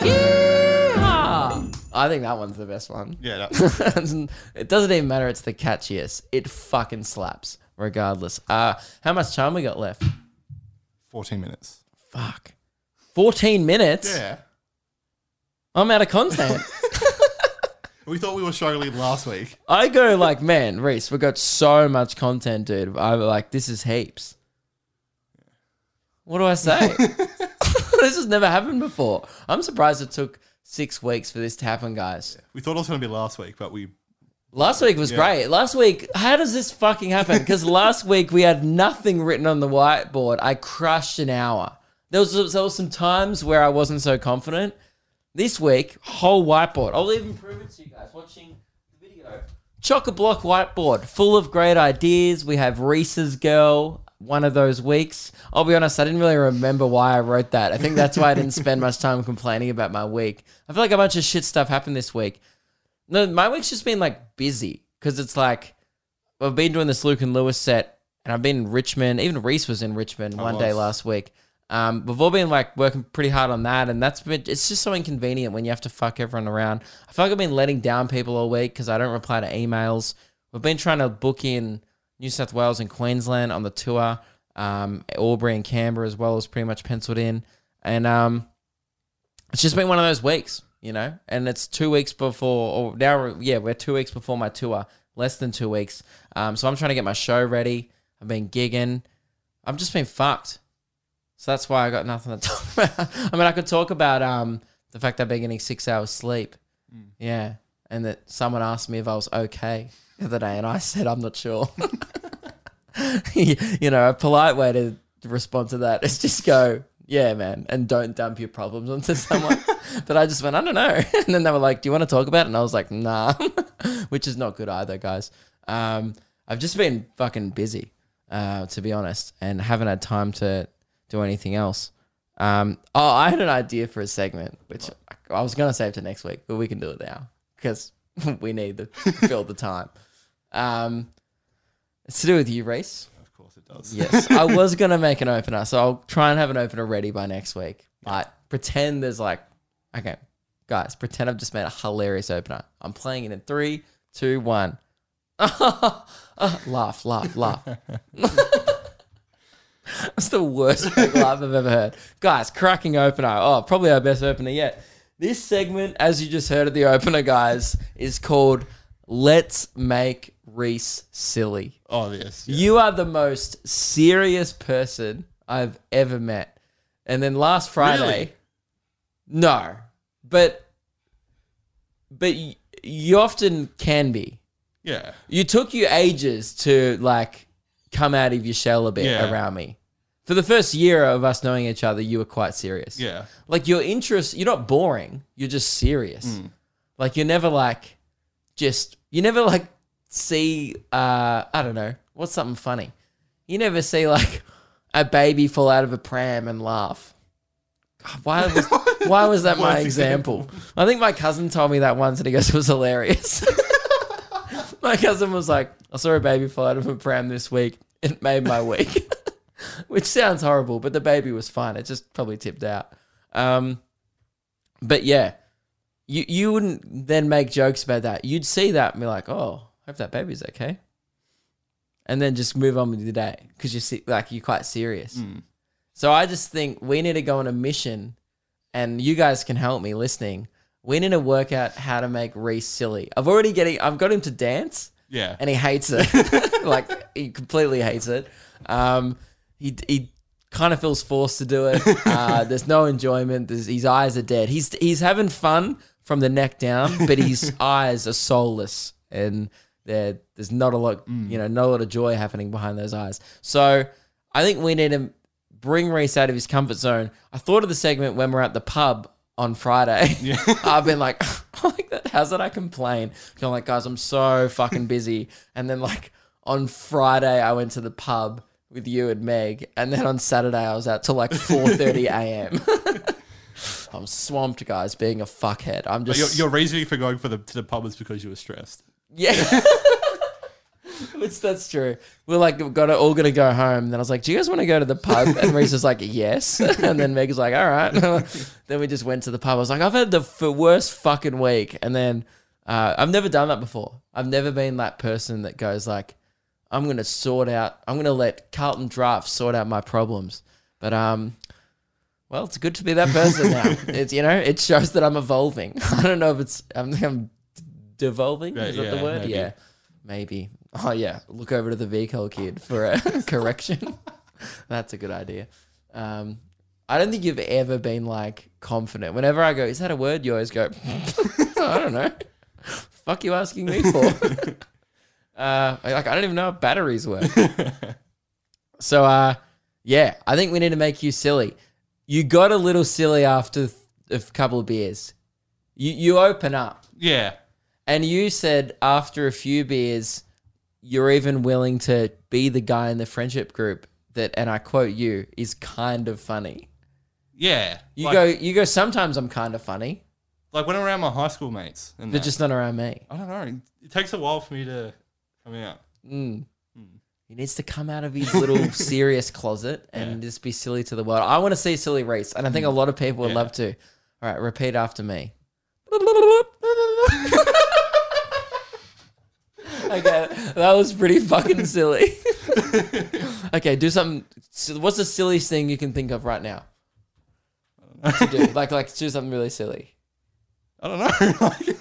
Yeah! I think that one's the best one. Yeah, that's It doesn't even matter. It's the catchiest. It fucking slaps, regardless. Uh, how much time we got left? fourteen minutes. Fuck. fourteen minutes? Yeah. I'm out of content. We thought we were struggling last week. I go like, man, Reese, we've got so much content, dude. I'm like, this is heaps. What do I say? This has never happened before. I'm surprised it took six weeks for this to happen, guys. We thought it was going to be last week, but we... Last week was Yeah. great. Last week, how does this fucking happen? Because last week we had nothing written on the whiteboard. I crushed an hour. There was, there was some times where I wasn't so confident. This week, whole whiteboard. I'll even prove it to you guys watching the video. Chock-a-block whiteboard, full of great ideas. We have Reese's Girl, one of those weeks. I'll be honest, I didn't really remember why I wrote that. I think that's why I didn't spend much time complaining about my week. I feel like a bunch of shit stuff happened this week. No, my week's just been like busy because it's like I've been doing this Luke and Lewis set and I've been in Richmond. Even Reese was in Richmond one day last week. Um, we've all been like working pretty hard on that, and that's been, it's just so inconvenient when you have to fuck everyone around. I feel like I've been letting down people all week because I don't reply to emails. We've been trying to book in New South Wales and Queensland on the tour, um, Albury and Canberra as well is pretty much penciled in, and um, it's just been one of those weeks, you know. And it's two weeks before, or now, yeah, we're two weeks before my tour, less than two weeks. Um, so I'm trying to get my show ready. I've been gigging. I've just been fucked. So that's why I got nothing to talk about. I mean, I could talk about um, the fact that I've been getting six hours sleep. Mm. Yeah. And that someone asked me if I was okay the other day, and I said, I'm not sure. You know, a polite way to respond to that is just go, yeah, man, and don't dump your problems onto someone. But I just went, I don't know. And then they were like, do you want to talk about it? And I was like, nah, which is not good either, guys. Um, I've just been fucking busy, uh, to be honest, and haven't had time to do anything else. Um, oh, I had an idea for a segment, which I was going to save to next week, but we can do it now because we need to fill the time. Um, it's to do with you, Reese. Of course it does. Yes. I was going to make an opener, so I'll try and have an opener ready by next week. But pretend there's like, okay, guys, pretend I've just made a hilarious opener. I'm playing it in three, two, one. Laugh, laugh, laugh. That's the worst fake laugh I've ever heard. Guys, cracking opener. Oh, probably our best opener yet. This segment, as you just heard of the opener, guys, is called Let's Make Reese Silly. Oh, yes. Yeah. You are the most serious person I've ever met. And then last Friday... Really? No. But, but y- you often can be. Yeah. You took you ages to, like, come out of your shell a bit Yeah. around me. For the first year of us knowing each other, you were quite serious. Yeah. Like your interest, you're not boring. You're just serious. Mm. Like you're never like, just, you never like see, uh, I don't know, what's something funny? You never see like a baby fall out of a pram and laugh. God, why was, why was that my Worst example? I think my cousin told me that once and he goes, it was hilarious. My cousin was like, I saw a baby fall out of a pram this week. It made my week. Which sounds horrible, but the baby was fine. It just probably tipped out. Um, but yeah, you you wouldn't then make jokes about that. You'd see that and be like, oh, hope that baby's okay. And then just move on with your day because you see, like, you're quite serious. Mm. So I just think we need to go on a mission, and you guys can help me listening. We need to work out how to make Reese silly. I've already getting, I've got him to dance. Yeah. And he hates it. Like, he completely hates it. Um, he he kind of feels forced to do it. Uh, there's no enjoyment. There's, his eyes are dead. He's he's having fun from the neck down, but his eyes are soulless, and there there's not a lot, mm. you know, not a lot of joy happening behind those eyes. So I think we need to bring Reese out of his comfort zone. I thought of the segment when we're at the pub on Friday. Yeah. I've been like, like that. How's that I complain? I'm like, guys, I'm so fucking busy. And then like on Friday, I went to the pub with you and Meg. And then on Saturday, I was out till like four thirty a.m. I'm swamped, guys, being a fuckhead. I'm just... But your, your reasoning for going for the to the pub was because you were stressed. Yeah. Which that's true. We're like, we're gonna, all going to go home. And then I was like, do you guys want to go to the pub? And Reese was like, yes. And then Meg was like, all right. Then we just went to the pub. I was like, I've had the f- worst fucking week. And then uh, I've never done that before. I've never been that person that goes like, I'm going to sort out, I'm going to let Carlton Draft sort out my problems. But, um, well, it's good to be that person now. It's, you know, it shows that I'm evolving. I don't know if it's, I'm, I'm devolving. Is that yeah, the word? maybe. Yeah, maybe. Oh, yeah. Look over to the vehicle kid for a correction. That's a good idea. Um, I don't think you've ever been like confident. Whenever I go, is that a word? You always go, I don't know. Fuck you asking me for? uh, like, I don't even know how batteries work. So, uh, yeah, I think we need to make you silly. you got a little silly after th- a couple of beers. You you open up. Yeah. And you said after a few beers, you're even willing to be the guy in the friendship group that, and I quote you, is kind of funny. Yeah. You like, go, you go. Sometimes I'm kind of funny, like when I'm around my high school mates. And but that, just not around me. I don't know. It takes a while for me to come out. Mm. He needs to come out of his little serious closet and Yeah. just be silly to the world. I want to see silly Reese, and I think a lot of people would Yeah. love to. All right, repeat after me. Okay, that was pretty fucking silly. Okay, do something. so What's the silliest thing you can think of right now to do? Like, like do something really silly. I don't know. Like,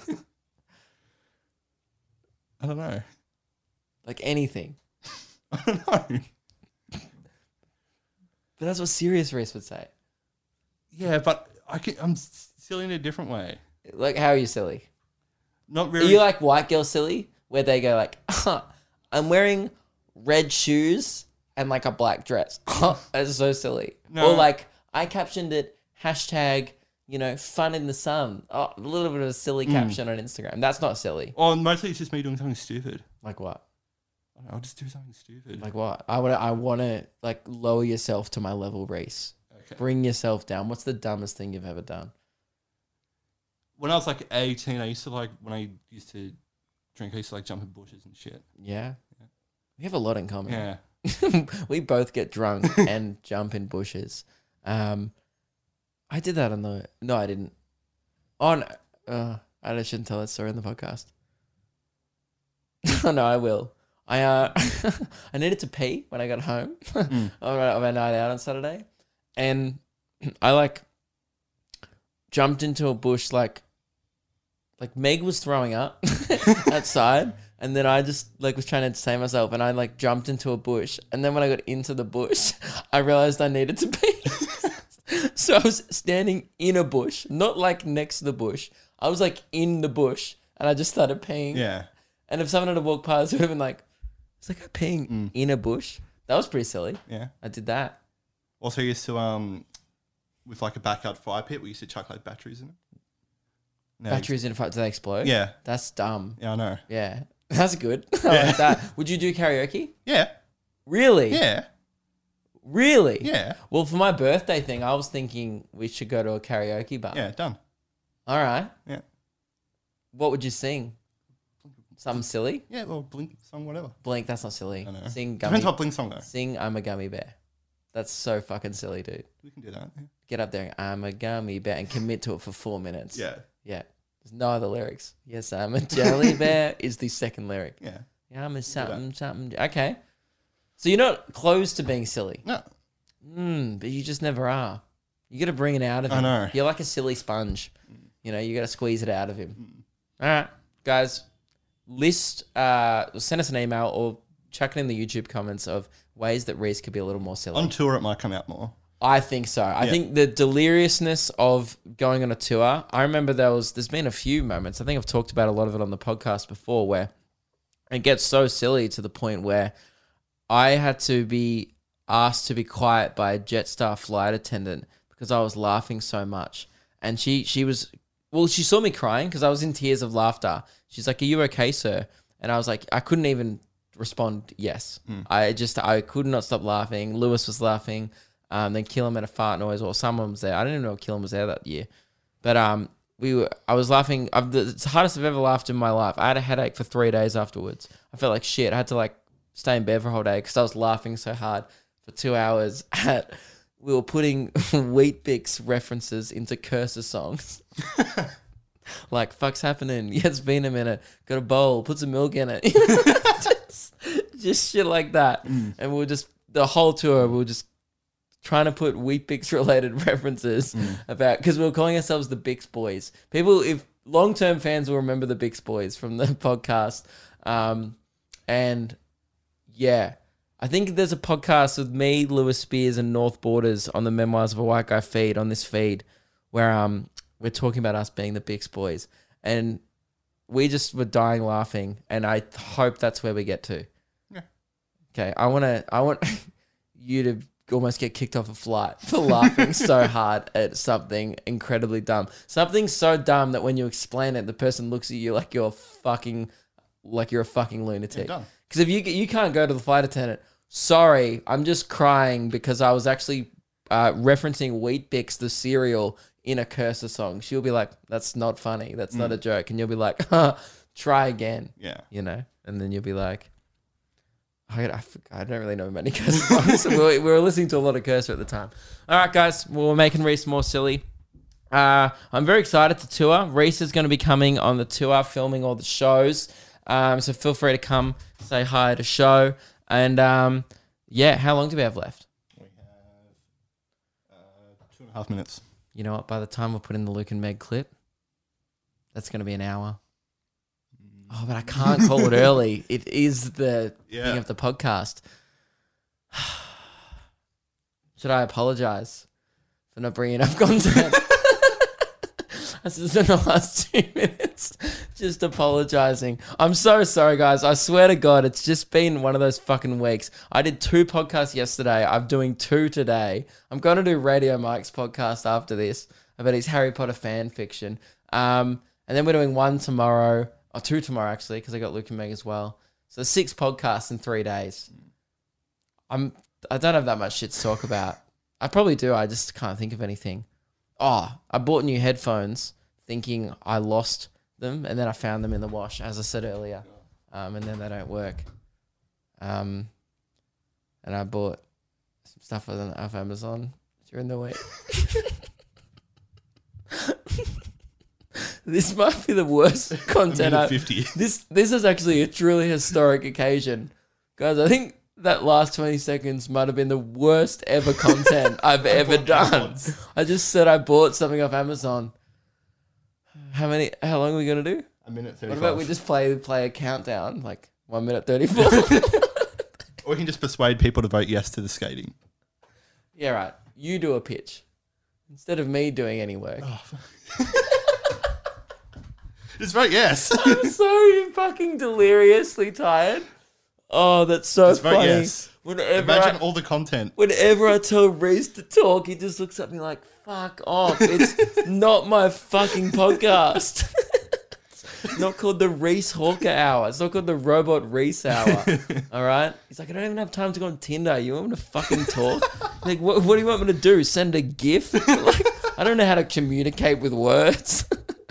I don't know. Like anything. I don't know. But that's what serious Reese would say. Yeah, but I can, I'm silly in a different way. Like, how are you silly? Not Are really. you like white girl silly, where they go like, huh, I'm wearing red shoes and like a black dress. That's so silly. No. Or like, I captioned it, hashtag, you know, fun in the sun. Oh, a little bit of a silly Hmm. caption on Instagram. That's not silly. Or mostly it's just me doing something stupid. Like what? I don't know, I'll just do something stupid. Like what? I want to, I want to like lower yourself to my level, Reese. Okay. Bring yourself down. What's the dumbest thing you've ever done? When I was like eighteen, I used to like, when I used to drink, I used to like jump in bushes and shit. Yeah. We have a lot in common. Yeah. We both get drunk and jump in bushes. Um, I did that on the. No, I didn't. Oh, no. Uh, I shouldn't tell that story on the podcast. Oh, no, I will. I uh, I needed to pee when I got home on my on my night out on Saturday. And I like jumped into a bush like like Meg was throwing up outside. And then I just like was trying to entertain myself, and I like jumped into a bush. And then when I got into the bush, I realized I needed to pee. So I was standing in a bush, not like next to the bush. I was like in the bush, and I just started peeing. Yeah. And if someone had walked past, it would have been like, "It's like I'm peeing Mm. in a bush." That was pretty silly. Yeah. I did that. Also, I used to, um, with like a backyard fire pit, we used to chuck like batteries in it. No, Batteries in front, do they explode? Yeah. That's dumb. Yeah, I know. Yeah. That's good. I like that. Would you do karaoke? Yeah. Really? Yeah. Really? Yeah. Well, for my birthday thing, I was thinking we should go to a karaoke bar. Yeah. Done. All right. Yeah. What would you sing? Something silly? Yeah. Well, Blink song, whatever. Blink, that's not silly. I know. Sing gummy. Depends what Blink song though. Sing I'm a gummy bear. That's so fucking silly, dude. We can do that. Yeah. Get up there and I'm a gummy bear and commit to it for four minutes. Yeah. Yeah. There's no other lyrics. Yes, I'm a jelly bear is the second lyric. Yeah. Yeah, I'm a something, something. Okay. So you're not close to being silly. No. Mm, but you just never are. You got to bring it out of I him. know. You're like a silly sponge. You know, you got to squeeze it out of him. All right, guys. List, uh, send us an email or chuck it in the YouTube comments of ways that Reese could be a little more silly. On tour, it might come out more. I think so. I Yeah. think the deliriousness of going on a tour. I remember there was, there's been a few moments. I think I've talked about a lot of it on the podcast before where it gets so silly to the point where I had to be asked to be quiet by a Jetstar flight attendant because I was laughing so much. And she, she was, well, she saw me crying because I was in tears of laughter. She's like, "Are you okay, sir?" And I was like, I couldn't even respond yes. I just, I could not stop laughing. Lewis was laughing. Um, then Killam had a fart noise, or someone was there. I didn't even know Killam was there that year, but um, we were. I was laughing. I've, the, it's the hardest I've ever laughed in my life. I had a headache for three days afterwards. I felt like shit. I had to like stay in bed for a whole day because I was laughing so hard for two hours. At we were putting Wheat Bix references into Cursor songs. Like, fuck's happening? Yeah, it's been a minute. Got a bowl. Put some milk in it. just, just shit like that. And we were just the whole tour. We were just trying to put Wheat Bix related references about, because we were calling ourselves the Bix Boys. People, if long term fans will remember the Bix Boys from the podcast. Um, and yeah, I think there's a podcast with me, Lewis Spears, and North Borders on the Memoirs of a White Guy feed on this feed where um we're talking about us being the Bix Boys, and we just were dying laughing. And I hope that's where we get to. Yeah. Okay, I want to. I want you to almost get kicked off a flight for laughing so hard at something incredibly dumb. Something so dumb that when you explain it, the person looks at you like you're fucking, like you're a fucking lunatic. dumb. Because if you you can't go to the flight attendant, sorry, I'm just crying because I was actually uh, referencing Wheat Bix, the cereal, in a cursor song. She'll be like, that's not funny. That's not a joke. And you'll be like, huh, try again. Yeah. You know? And then you'll be like, I, I, I don't really know many cursor songs. we, were, we were listening to a lot of cursor at the time. All right, guys. Well, we're making Reese more silly. Uh, I'm very excited to tour. Reese is going to be coming on the tour, filming all the shows. Um, so feel free to come say hi at a show. And um, yeah, how long do we have left? We have uh, two and a half minutes. You know what? By the time we put in the Luke and Meg clip, that's going to be an hour. Oh, but I can't call it early. It is the Yeah. thing of the podcast. Should I apologize for not bringing enough content? This is in the last two minutes. Just apologizing. I'm so sorry, guys. I swear to God, it's just been one of those fucking weeks. I did two podcasts yesterday. I'm doing two today. I'm going to do Radio Mike's podcast after this about his Harry Potter fan fiction. Um, and then we're doing one tomorrow. Or two tomorrow, actually, because I got Luke and Meg as well. So six podcasts in three days. I'm, I don't have that much shit to talk about. I probably do. I just can't think of anything. Oh, I bought new headphones thinking I lost them, and then I found them in the wash, as I said earlier. Um, and then they don't work. Um, and I bought some stuff on, off Amazon during the week. This might be the worst content. A minute I've, fifty. this this is actually a truly historic occasion, guys. I think that last twenty seconds might have been the worst ever content I've ever done. I just said I bought something off Amazon. How many? How long are we gonna do? A minute What thirty-five. about we just play play a countdown, like one minute thirty-four? Or we can just persuade people to vote yes to the skating. Yeah, right. You do a pitch instead of me doing any work. Just vote yes. I'm so fucking deliriously tired. Oh, that's so Just vote funny. yes. Whenever Imagine I, all the content. whenever I tell Reese to talk, he just looks at me like, fuck off. It's not my fucking podcast. It's not called the Reese Hawker Hour. It's not called the Robot Reese Hour. All right? He's like, I don't even have time to go on Tinder. You want me to fucking talk? Like, what, what do you want me to do? Send a GIF? Like, I don't know how to communicate with words.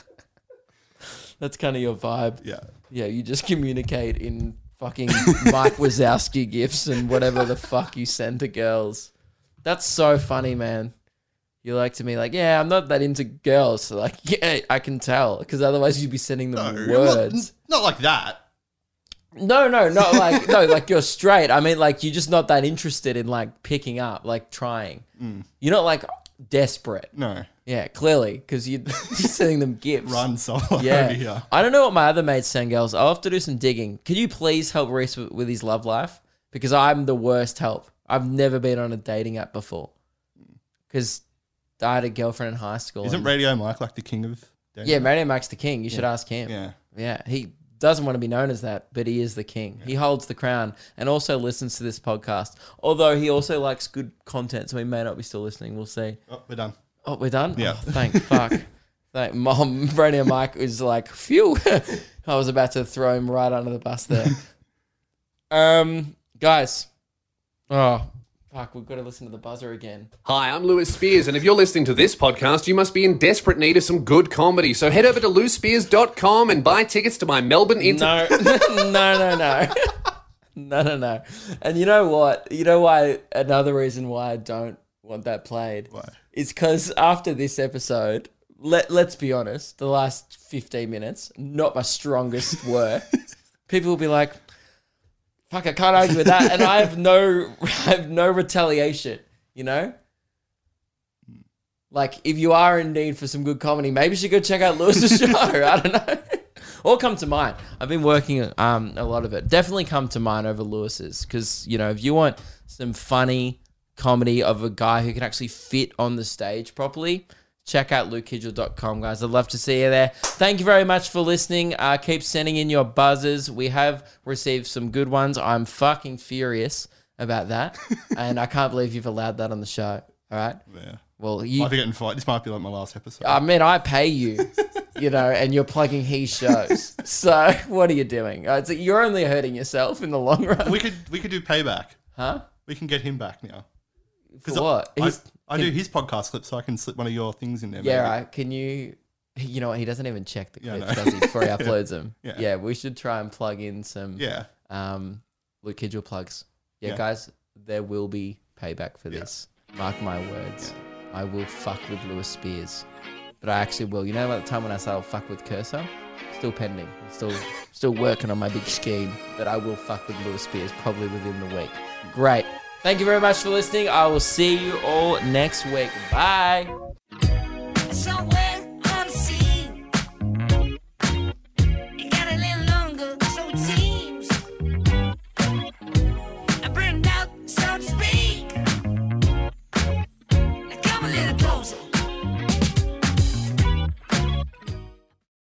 That's kind of your vibe. Yeah. Yeah, you just communicate in fucking Mike Wazowski gifs and whatever the fuck you send to girls. That's so funny, man. You like to me like, yeah, I'm not that into girls. So like, yeah, I can tell. Because otherwise you'd be sending them No, words. Not, not like that. No, no, not like, no, like you're straight. I mean, like, you're just not that interested in like picking up, like trying. You're not like desperate. No. Yeah, clearly. Because you're just sending them gifts. Run solo Yeah. over here. I don't know what my other mates send girls. I'll have to do some digging. Could you please help Reese with, with his love life? Because I'm the worst help. I've never been on a dating app before. Because I had a girlfriend in high school. Isn't and- Radio Mike like the king of dating? Yeah, Radio Max the king. You should ask him. Yeah. Yeah, he doesn't want to be known as that, but he is the king. He holds the crown and also listens to this podcast. Although he also likes good content, so he may not be still listening. We'll see. Oh, we're done. Oh, we're done? Yeah. Oh, thank fuck. Thank Mom. Radio Mike was like, phew. I was about to throw him right under the bus there. um, guys. Oh, fuck. We've got to listen to the buzzer again. Hi, I'm Lewis Spears, and if you're listening to this podcast, you must be in desperate need of some good comedy. So head over to lou spears dot com and buy tickets to my Melbourne Inter... No, no, no, no. No, no, no. And you know what? You know why? Another reason why I don't want that played. Why? Is because after this episode, let, let's be honest, the last fifteen minutes, not my strongest work. People will be like, fuck, I can't argue with that. And I have no, I have no retaliation, you know? Like, if you are in need for some good comedy, maybe you should go check out Lewis's show. I don't know. Or come to mine. I've been working um, a lot of it. Definitely come to mine over Lewis's. Because, you know, if you want some funny comedy of a guy who can actually fit on the stage properly, check out luke hidgel dot com, guys. I'd love to see you there. Thank you very much for listening. Uh, keep sending in your buzzers. We have received some good ones. I'm fucking furious about that, and I can't believe you've allowed that on the show. All right. Yeah. Well, you. Might be getting fight. This might be like my last episode. I mean, I pay you, you know, and you're plugging his shows. So what are you doing? Uh, it's, you're only hurting yourself in the long run. we could we could do payback. Huh? We can get him back now. For what? I, He's- I, I do his podcast clips, so I can slip one of your things in there. Yeah, maybe. right. Can you? You know what? He doesn't even check the Yeah, clips, no. does he? Before he uploads them. Yeah. Yeah. We should try and plug in some. Yeah. Um, Luke Kidgel plugs. Yeah, Yeah. guys, there will be payback for this. Mark my words. I will fuck with Lewis Spears, but I actually will. You know, at the time when I said I'll fuck with Cursor, still pending. Still, still working on my big scheme. But I will fuck with Lewis Spears probably within the week. Great. Thank you very much for listening. I will see you all next week. Bye.